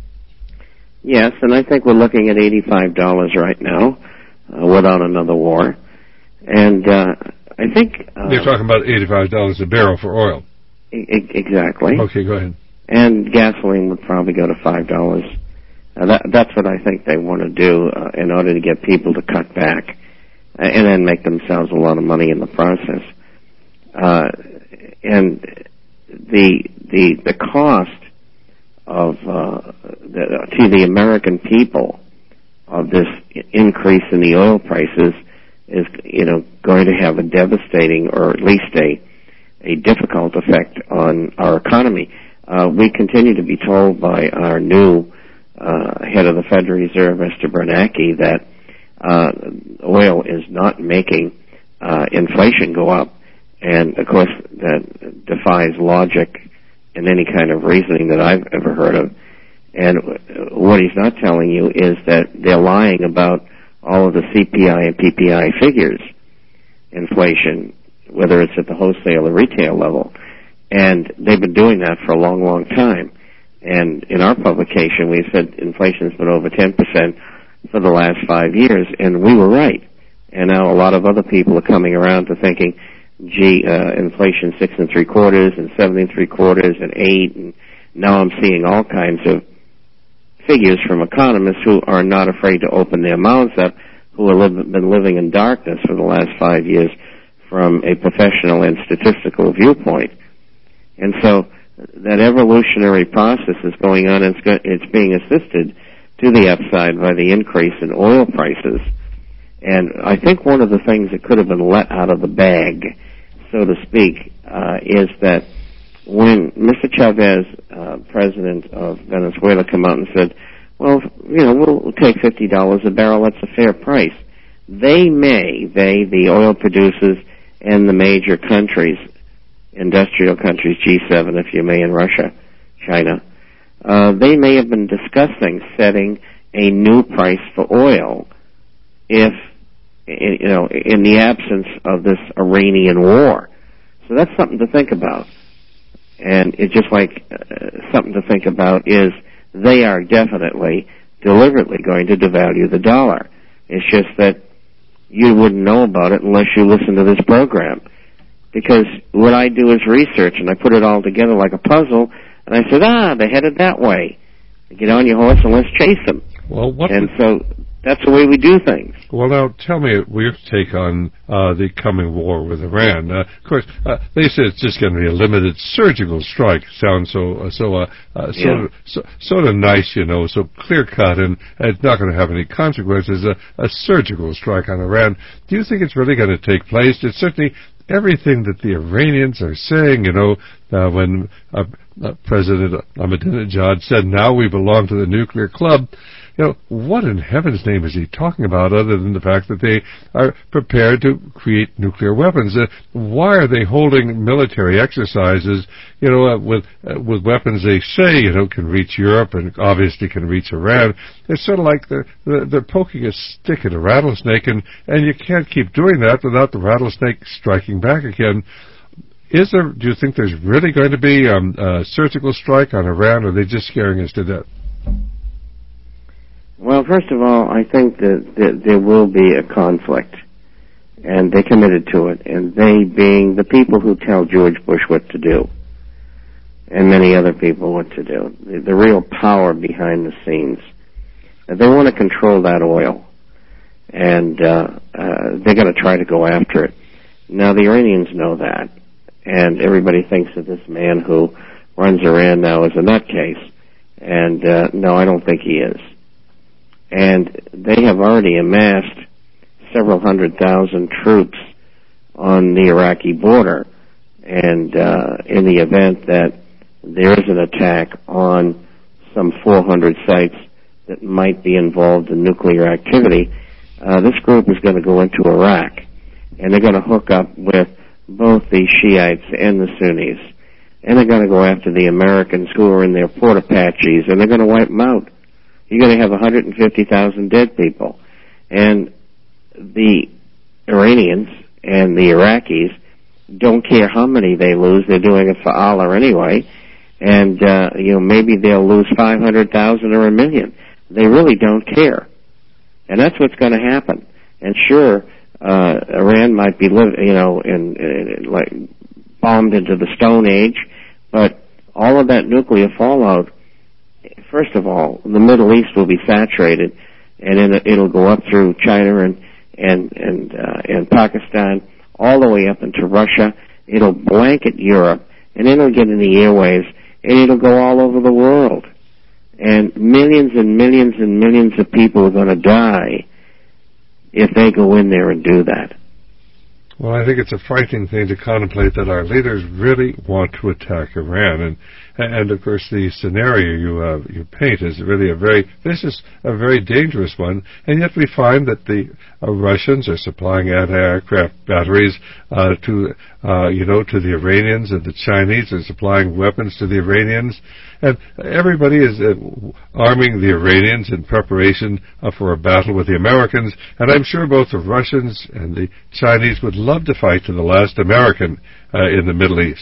Yes, and I think we're looking at eighty-five dollars right now uh, without another war. And uh, I think... Uh, You're talking about eighty-five dollars a barrel for oil. E- exactly. Okay, go ahead. And gasoline would probably go to five dollars. Uh, that, that's what I think they want to do uh, in order to get people to cut back and then make themselves a lot of money in the process. Uh, and the the the cost of uh, the, to the American people of this increase in the oil prices is, you know, going to have a devastating, or at least a a difficult effect on our economy. Uh, we continue to be told by our new uh, head of the Federal Reserve, Mister Bernanke, that Uh, oil is not making uh, inflation go up, and of course that defies logic and any kind of reasoning that I've ever heard of. And what he's not telling you is that they're lying about all of the C P I and P P I figures, inflation, whether it's at the wholesale or retail level. And they've been doing that for a long, long time. And in our publication, we said inflation's been over ten percent for the last five years, and we were right. And now a lot of other people are coming around to thinking, gee, uh, inflation six and three quarters and seven and three quarters and eight, and now I'm seeing all kinds of figures from economists who are not afraid to open their mouths up, who have li- been living in darkness for the last five years from a professional and statistical viewpoint. And so that evolutionary process is going on, and it's, go- it's being assisted to the upside by the increase in oil prices. And I think one of the things that could have been let out of the bag, so to speak, uh, is that when Mister Chavez, uh, president of Venezuela, came out and said, well, you know, we'll, we'll take fifty dollars a barrel, that's a fair price. They may, they, the oil producers and the major countries, industrial countries, G seven, if you may, in Russia, China, uh, they may have been discussing setting a new price for oil if, you know, in the absence of this Iranian war. So that's something to think about. And it's just like uh, something to think about is they are definitely, deliberately going to devalue the dollar. It's just that you wouldn't know about it unless you listen to this program. Because what I do is research, and I put it all together like a puzzle, and I said, ah, they're headed that way. Get on your horse and let's chase them. Well, what and would... so that's the way we do things. Well, now, tell me your take on uh, the coming war with Iran. Uh, of course, uh, they say it's just going to be a limited surgical strike. Sounds so uh, so uh, uh, yeah. sort, of, so, sort of nice, you know, so clear-cut, and it's not going to have any consequences. A, a surgical strike on Iran. Do you think it's really going to take place? It's certainly everything that the Iranians are saying, you know, uh, when uh, uh, President Ahmadinejad said, now we belong to the nuclear club. You know, what in heaven's name is he talking about other than the fact that they are prepared to create nuclear weapons? Uh, why are they holding military exercises, you know, uh, with uh, with weapons they say, you know, can reach Europe and obviously can reach Iran? It's sort of like they're, they're poking a stick at a rattlesnake, and, and you can't keep doing that without the rattlesnake striking back again. Is there, do you think there's really going to be um, a surgical strike on Iran, or are they just scaring us to death? Well, first of all, I think that, that there will be a conflict, and they're committed to it, and they being the people who tell George Bush what to do, and many other people what to do, the, the real power behind the scenes. They want to control that oil, and uh, uh, they're going to try to go after it. Now, the Iranians know that, and everybody thinks that this man who runs Iran now is a nutcase, and uh, no, I don't think he is. And they have already amassed several hundred thousand troops on the Iraqi border. And uh, in the event that there is an attack on some four hundred sites that might be involved in nuclear activity, uh, this group is going to go into Iraq. And they're going to hook up with both the Shiites and the Sunnis. And they're going to go after the Americans who are in their Port Apaches, and they're going to wipe them out. You're going to have one hundred fifty thousand dead people. And the Iranians and the Iraqis don't care how many they lose. They're doing it for Allah anyway. And, uh, you know, maybe they'll lose five hundred thousand or a million. They really don't care. And that's what's going to happen. And sure, uh, Iran might be, live, you know, in, in, like, bombed into the Stone Age, but all of that nuclear fallout, first of all, the Middle East will be saturated, and then it'll go up through China and and and uh, and Pakistan, all the way up into Russia. It'll blanket Europe, and it'll get in the airwaves, and it'll go all over the world. And millions and millions and millions of people are going to die if they go in there and do that. Well, I think it's a frightening thing to contemplate that our leaders really want to attack Iran, and and of course the scenario you uh, you paint is really a very this is a very dangerous one, and yet we find that the uh, Russians are supplying anti-aircraft batteries uh, to uh, you know to the Iranians, and the Chinese are supplying weapons to the Iranians, and everybody is uh, arming the Iranians in preparation uh, for a battle with the Americans, and I'm sure both the Russians and the Chinese would love to fight to the last American uh, in the Middle East.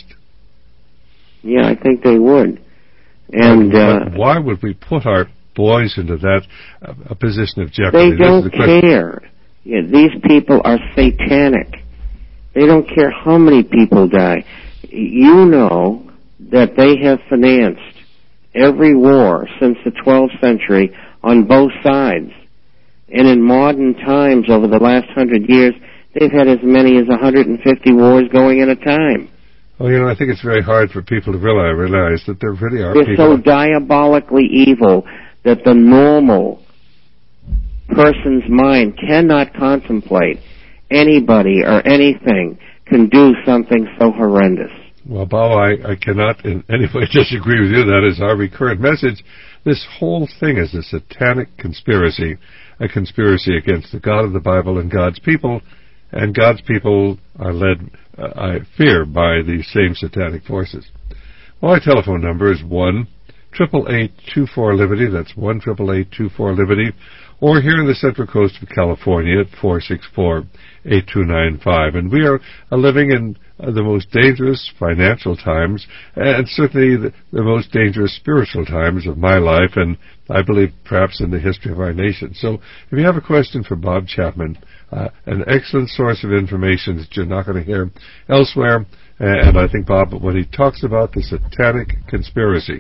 Yeah, I think they would. And but, uh, but why would we put our boys into that uh, a position of jeopardy? They don't care. Yeah, these people are satanic. They don't care how many people die. You know that they have financed every war since the twelfth century on both sides. And in modern times, over the last hundred years, they've had as many as one hundred fifty wars going at a time. Well, you know, I think it's very hard for people to realize, realize that there really are They're people... so diabolically evil that the normal person's mind cannot contemplate anybody or anything can do something so horrendous. Well, Bob, I, I cannot in any way disagree with you. That is our recurrent message. This whole thing is a satanic conspiracy, a conspiracy against the God of the Bible and God's people, and God's people are led, uh, I fear, by these same satanic forces. Well, my telephone number is one eight eight eight, two four, Liberty. That's one eight eight eight, two four, Liberty. Or here in the Central Coast of California at four six four, eight two nine five. And we are uh, living in uh, the most dangerous financial times, and certainly the, the most dangerous spiritual times of my life, and I believe perhaps in the history of our nation. So if you have a question for Bob Chapman, uh, an excellent source of information that you're not going to hear elsewhere, and I think, Bob, when he talks about the satanic conspiracy,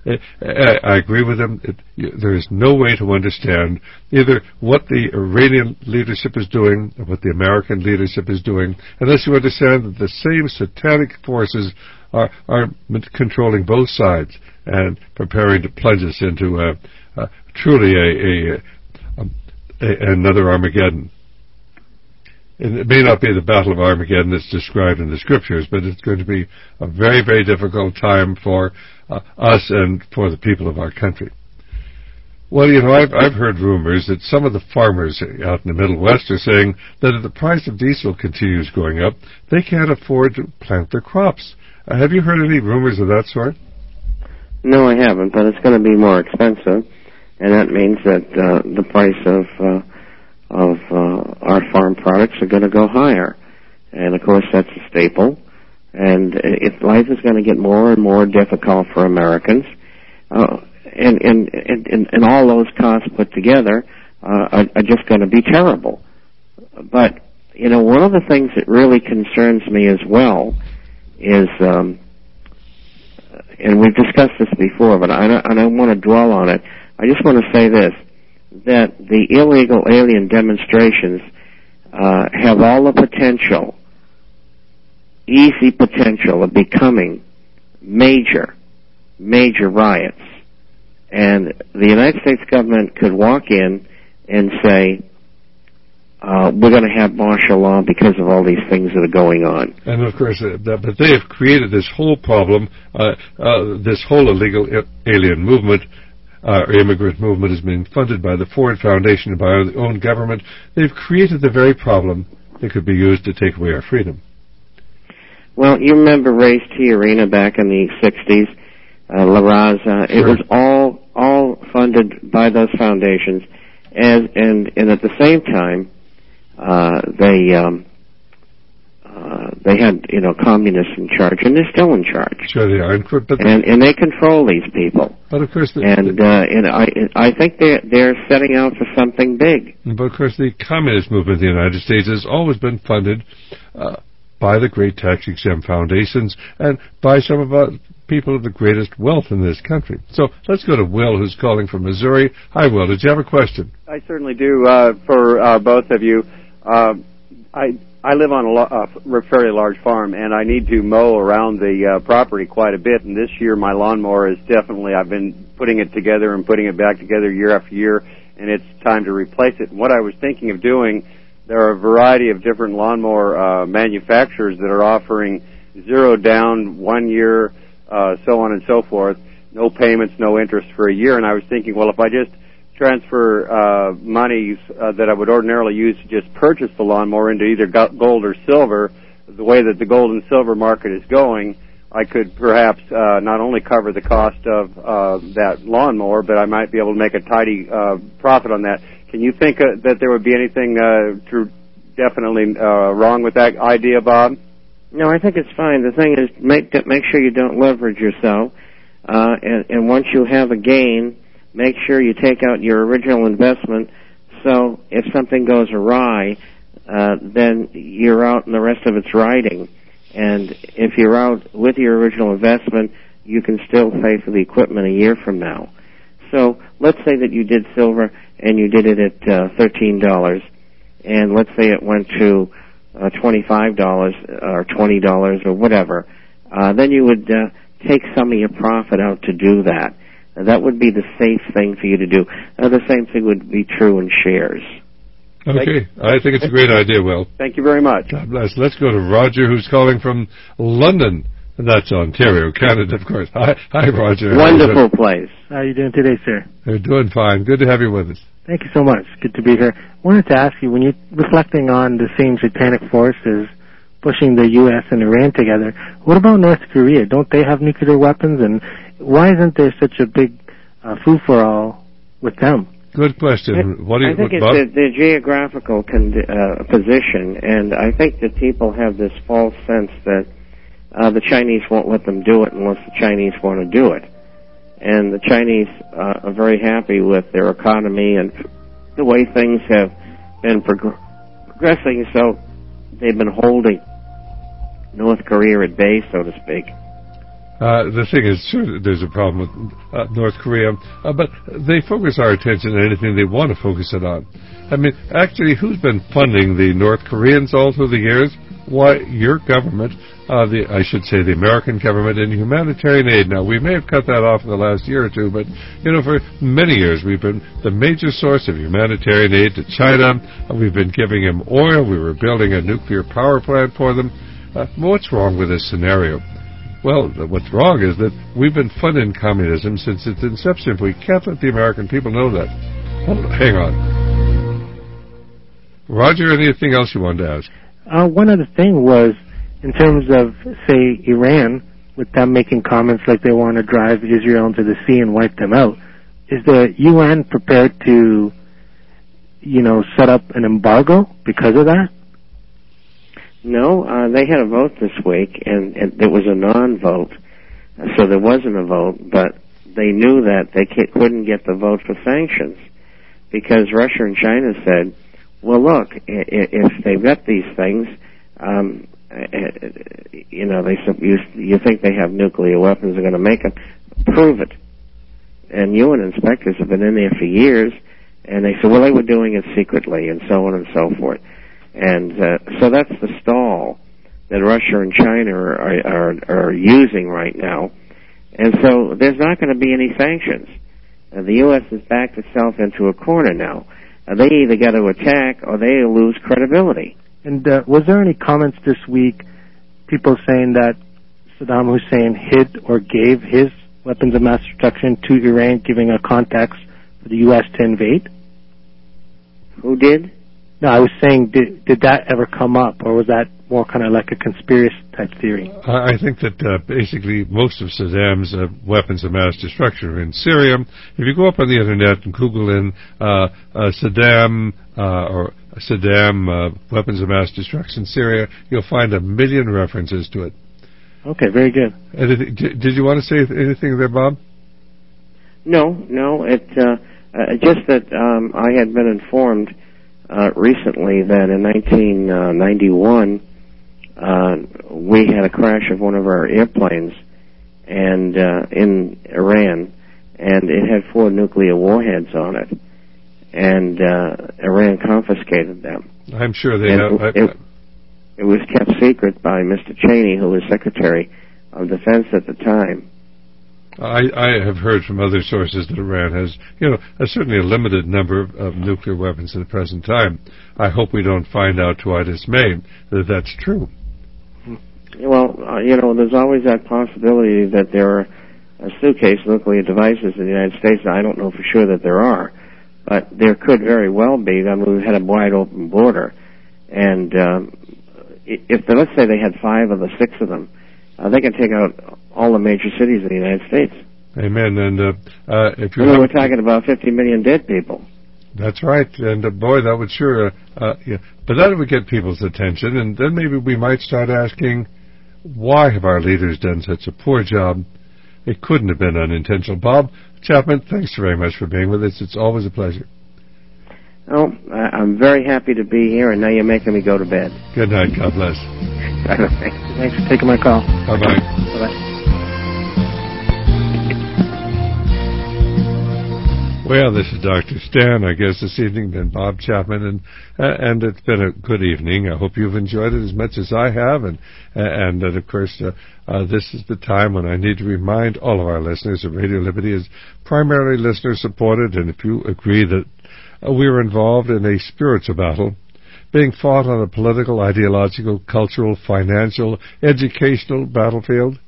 I agree with him. It, there is no way to understand either what the Iranian leadership is doing or what the American leadership is doing unless you understand that the same satanic forces are, are controlling both sides and preparing to plunge us into a, a, truly a, a, a, another Armageddon. And it may not be the Battle of Armageddon that's described in the Scriptures, but it's going to be a very, very difficult time for uh, us and for the people of our country. Well, you know, I've, I've heard rumors that some of the farmers out in the Middle West are saying that if the price of diesel continues going up, they can't afford to plant their crops. Uh, have you heard any rumors of that sort? No, I haven't, but it's going to be more expensive, and that means that uh, the price of uh, of uh, our farm products are going to go higher. And, of course, that's a staple. And if life is going to get more and more difficult for Americans, uh, and, and, and, and all those costs put together uh, are, are just going to be terrible. But, you know, one of the things that really concerns me as well is, um, and we've discussed this before, but I don't, I don't want to dwell on it. I just want to say this, that the illegal alien demonstrations uh, have all the potential, easy potential of becoming major, major riots. And the United States government could walk in and say, uh, we're going to have martial law because of all these things that are going on. And, of course, uh, that, but they have created this whole problem, uh, uh, this whole illegal alien movement. Our uh, immigrant movement is being funded by the Ford Foundation and by our own government. They've created the very problem that could be used to take away our freedom. Well, you remember Race Tiarina back in the sixties, uh, La Raza. Sure. It was all all funded by those foundations, and and, and at the same time, uh, they um, uh, they had you know communists in charge, and they're still in charge. Sure, they are, but and and they control these people. But of course, the, and the, uh, and I I think they they're setting out for something big. But of course, the communist movement in the United States has always been funded uh, by the great tax-exempt foundations and by some of our people of the greatest wealth in this country. So let's go to Will, who's calling from Missouri. Hi, Will. Did you have a question? I certainly do. Uh, for uh, both of you, uh, I. I live on a, lo- a fairly large farm, and I need to mow around the uh, property quite a bit. And this year, my lawnmower is definitely, I've been putting it together and putting it back together year after year, and it's time to replace it. And what I was thinking of doing, there are a variety of different lawnmower uh, manufacturers that are offering zero down, one year, uh, so on and so forth, no payments, no interest for a year. And I was thinking, well, if I just transfer uh, monies uh, that I would ordinarily use to just purchase the lawnmower into either gold or silver, the way that the gold and silver market is going, I could perhaps uh, not only cover the cost of uh, that lawnmower, but I might be able to make a tidy uh, profit on that. Can you think uh, that there would be anything uh, true, definitely uh, wrong with that idea, Bob? No, I think it's fine. The thing is, make make sure you don't leverage yourself, uh, and, and once you have a gain, make sure you take out your original investment, so if something goes awry, uh, then you're out and the rest of it's riding. And if you're out with your original investment, you can still pay for the equipment a year from now. So let's say that you did silver and you did it at uh, thirteen dollars, and let's say it went to uh, twenty-five dollars or twenty dollars or whatever. Uh, then you would uh, take some of your profit out to do that. And that would be the safe thing for you to do. Uh, the same thing would be true in shares. Okay. I think it's a great idea, Will. Thank you very much. God bless. Let's go to Roger, who's calling from London. And that's Ontario, Canada, of course. Hi, hi, Roger. Wonderful place. How are you doing today, sir? You're doing fine. Good to have you with us. Thank you so much. Good to be here. I wanted to ask you, when you're reflecting on the same satanic forces pushing the U S and Iran together, what about North Korea? Don't they have nuclear weapons? And why isn't there such a big uh, foo-for-all with them? Good question. I, what do you, I think what, it's Bob? the, the geographical con- uh, position, and I think that people have this false sense that uh, the Chinese won't let them do it unless the Chinese want to do it. And the Chinese uh, are very happy with their economy and the way things have been prog- progressing, so they've been holding North Korea at bay, so to speak. Uh, the thing is, sure, there's a problem with uh, North Korea, uh, but they focus our attention on anything they want to focus it on. I mean, actually, who's been funding the North Koreans all through the years? Why, your government, uh, the I should say the American government, in humanitarian aid. Now, we may have cut that off in the last year or two, but, you know, for many years we've been the major source of humanitarian aid to China. Uh, we've been giving them oil. We were building a nuclear power plant for them. Uh, what's wrong with this scenario? Well, what's wrong is that we've been funding communism since its inception. We can't let the American people know that. Hold on, hang on. Roger, anything else you wanted to ask? Uh, one other thing was, in terms of, say, Iran, with them making comments like they want to drive Israel into the sea and wipe them out, is the U N prepared to, you know, set up an embargo because of that? No, uh, they had a vote this week, and, and it was a non-vote, so there wasn't a vote, but they knew that they couldn't get the vote for sanctions, because Russia and China said, well, look, if they've got these things, um, you know, they you, you think they have nuclear weapons, they're going to make them, prove it. And U N inspectors have been in there for years, and they said, well, they were doing it secretly, and so on and so forth. And uh, so that's the stall that Russia and China are, are, are using right now. And so there's not going to be any sanctions. Uh, the U S has backed itself into a corner now. Uh, they either got to attack or they lose credibility. And uh, was there any comments this week, people saying that Saddam Hussein hid or gave his weapons of mass destruction to Iran, giving a context for the U S to invade? Who did? No, I was saying, did, did that ever come up, or was that more kind of like a conspiracy type theory? I think that uh, basically most of Saddam's uh, weapons of mass destruction are in Syria. If you go up on the internet and Google in uh, uh, Saddam uh, or Saddam uh, weapons of mass destruction Syria, you'll find a million references to it. Okay, very good. Anything, did you want to say anything there, Bob? No, no. It uh, uh, just that um, I had been informed Uh, recently that in nineteen ninety-one uh, we had a crash of one of our airplanes and uh, in Iran, and it had four nuclear warheads on it, and uh, Iran confiscated them. I'm sure they and have. It, it, it was kept secret by Mister Cheney, who was Secretary of Defense at the time. I, I have heard from other sources that Iran has, you know, a, certainly a limited number of, of nuclear weapons at the present time. I hope we don't find out to our dismay that that's true. Well, uh, you know, there's always that possibility that there are uh, suitcase nuclear devices in the United States. I don't know for sure that there are, but there could very well be. I mean, we've had a wide open border, and um, if they, let's say they had five of the six of them, uh, they can take out all the major cities in the United States. Amen. And uh, uh, if you I mean, we're talking about fifty million dead people. That's right. And uh, boy, that would sure. Uh, uh, yeah. But that would get people's attention, and then maybe we might start asking, why have our leaders done such a poor job? It couldn't have been unintentional. Bob Chapman, thanks very much for being with us. It's always a pleasure. Oh, I'm very happy to be here, and now you're making me go to bed. Good night. God bless. Bye-bye. Thanks for taking my call. Bye-bye. Bye-bye. Well, this is Doctor Stan. I guess this evening been Bob Chapman, and uh, and it's been a good evening. I hope you've enjoyed it as much as I have, and and, and of course, uh, uh, this is the time when I need to remind all of our listeners that Radio Liberty is primarily listener-supported, and if you agree that uh, we are involved in a spiritual battle being fought on a political, ideological, cultural, financial, educational battlefield,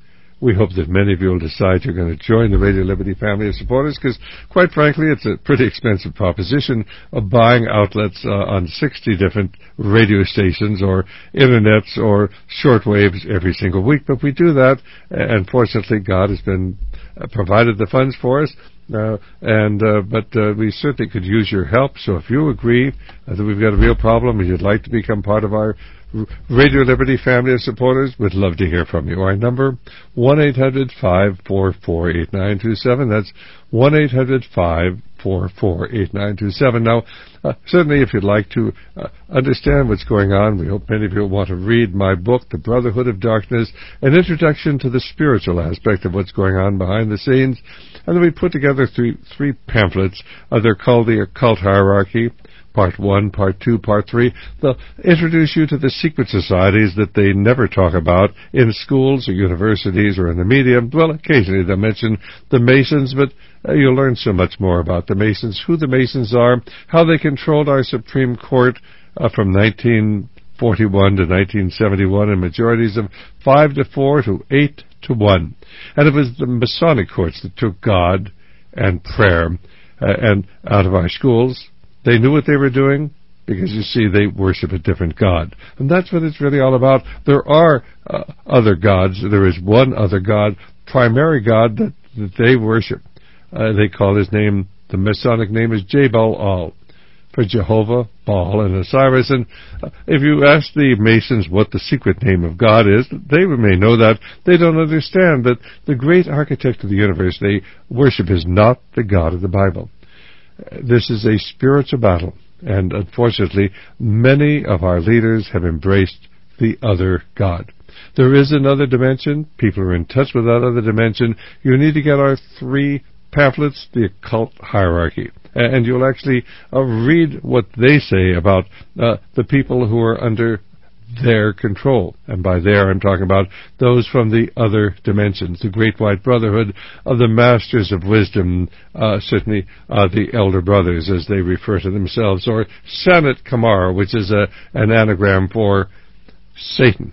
we hope that many of you will decide you're going to join the Radio Liberty family of supporters, because, quite frankly, it's a pretty expensive proposition of buying outlets uh, on sixty different radio stations or internets or shortwaves every single week. But we do that, and fortunately, God has been uh, provided the funds for us. Uh, and uh, but uh, we certainly could use your help. So if you agree uh, that we've got a real problem and you'd like to become part of our Radio Liberty family of supporters, we'd love to hear from you. Our number, one eight hundred five four four eight nine two seven. That's one eight hundred five four four eight nine two seven. Now, uh, certainly if you'd like to uh, understand what's going on, we hope many of you will want to read my book, The Brotherhood of Darkness, an introduction to the spiritual aspect of what's going on behind the scenes. And then we put together three, three pamphlets. Uh, they're called The Occult Hierarchy, Part one, Part two, Part three. They'll introduce you to the secret societies that they never talk about in schools or universities or in the media. Well, occasionally they'll mention the Masons, but uh, you'll learn so much more about the Masons, who the Masons are, how they controlled our Supreme Court uh, from nineteen forty-one to nineteen seventy-one in majorities of five to four to eight to one. And it was the Masonic courts that took God and prayer uh, and out of our schools. They knew what they were doing because, you see, they worship a different God. And that's what it's really all about. There are uh, other gods. There is one other God, primary God, that, that they worship. Uh, they call his name, the Masonic name is Jebel-Al, for Jehovah, Baal, and Osiris. And uh, if you ask the Masons what the secret name of God is, they may know that. They don't understand that the great architect of the universe they worship is not the God of the Bible. This is a spiritual battle, and unfortunately, many of our leaders have embraced the other God. There is another dimension. People are in touch with that other dimension. You need to get our three pamphlets, The Occult Hierarchy, and you'll actually uh, read what they say about uh, the people who are under their control. And by there I'm talking about those from the other dimensions, the Great White Brotherhood of the Masters of Wisdom, uh, certainly uh, the Elder Brothers as they refer to themselves, or Sanat Kumar, which is a, an anagram for Satan.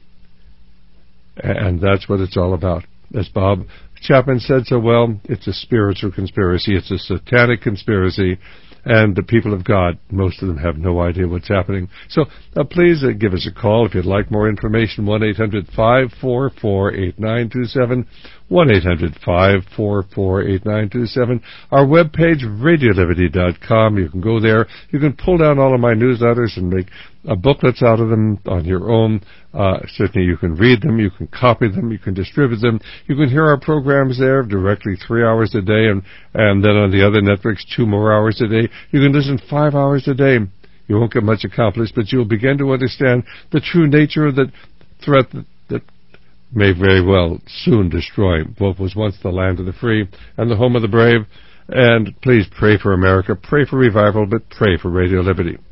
And that's what it's all about. As Bob Chapman said so well, it's a spiritual conspiracy, it's a satanic conspiracy, and the people of God, most of them have no idea what's happening. So uh, please uh, give us a call if you'd like more information, one eight hundred five four four eight nine two seven, one eight hundred five four four eight nine two seven. Our webpage, radio liberty dot com. You can go there. You can pull down all of my newsletters and make uh, booklets out of them on your own. Uh, certainly you can read them, you can copy them, you can distribute them. You can hear our programs there directly three hours a day, and, and then on the other networks two more hours a day. You can listen five hours a day. You won't get much accomplished, but you'll begin to understand the true nature of the threat that, that may very well soon destroy what was once the land of the free and the home of the brave. And please pray for America, pray for revival, but pray for Radio Liberty.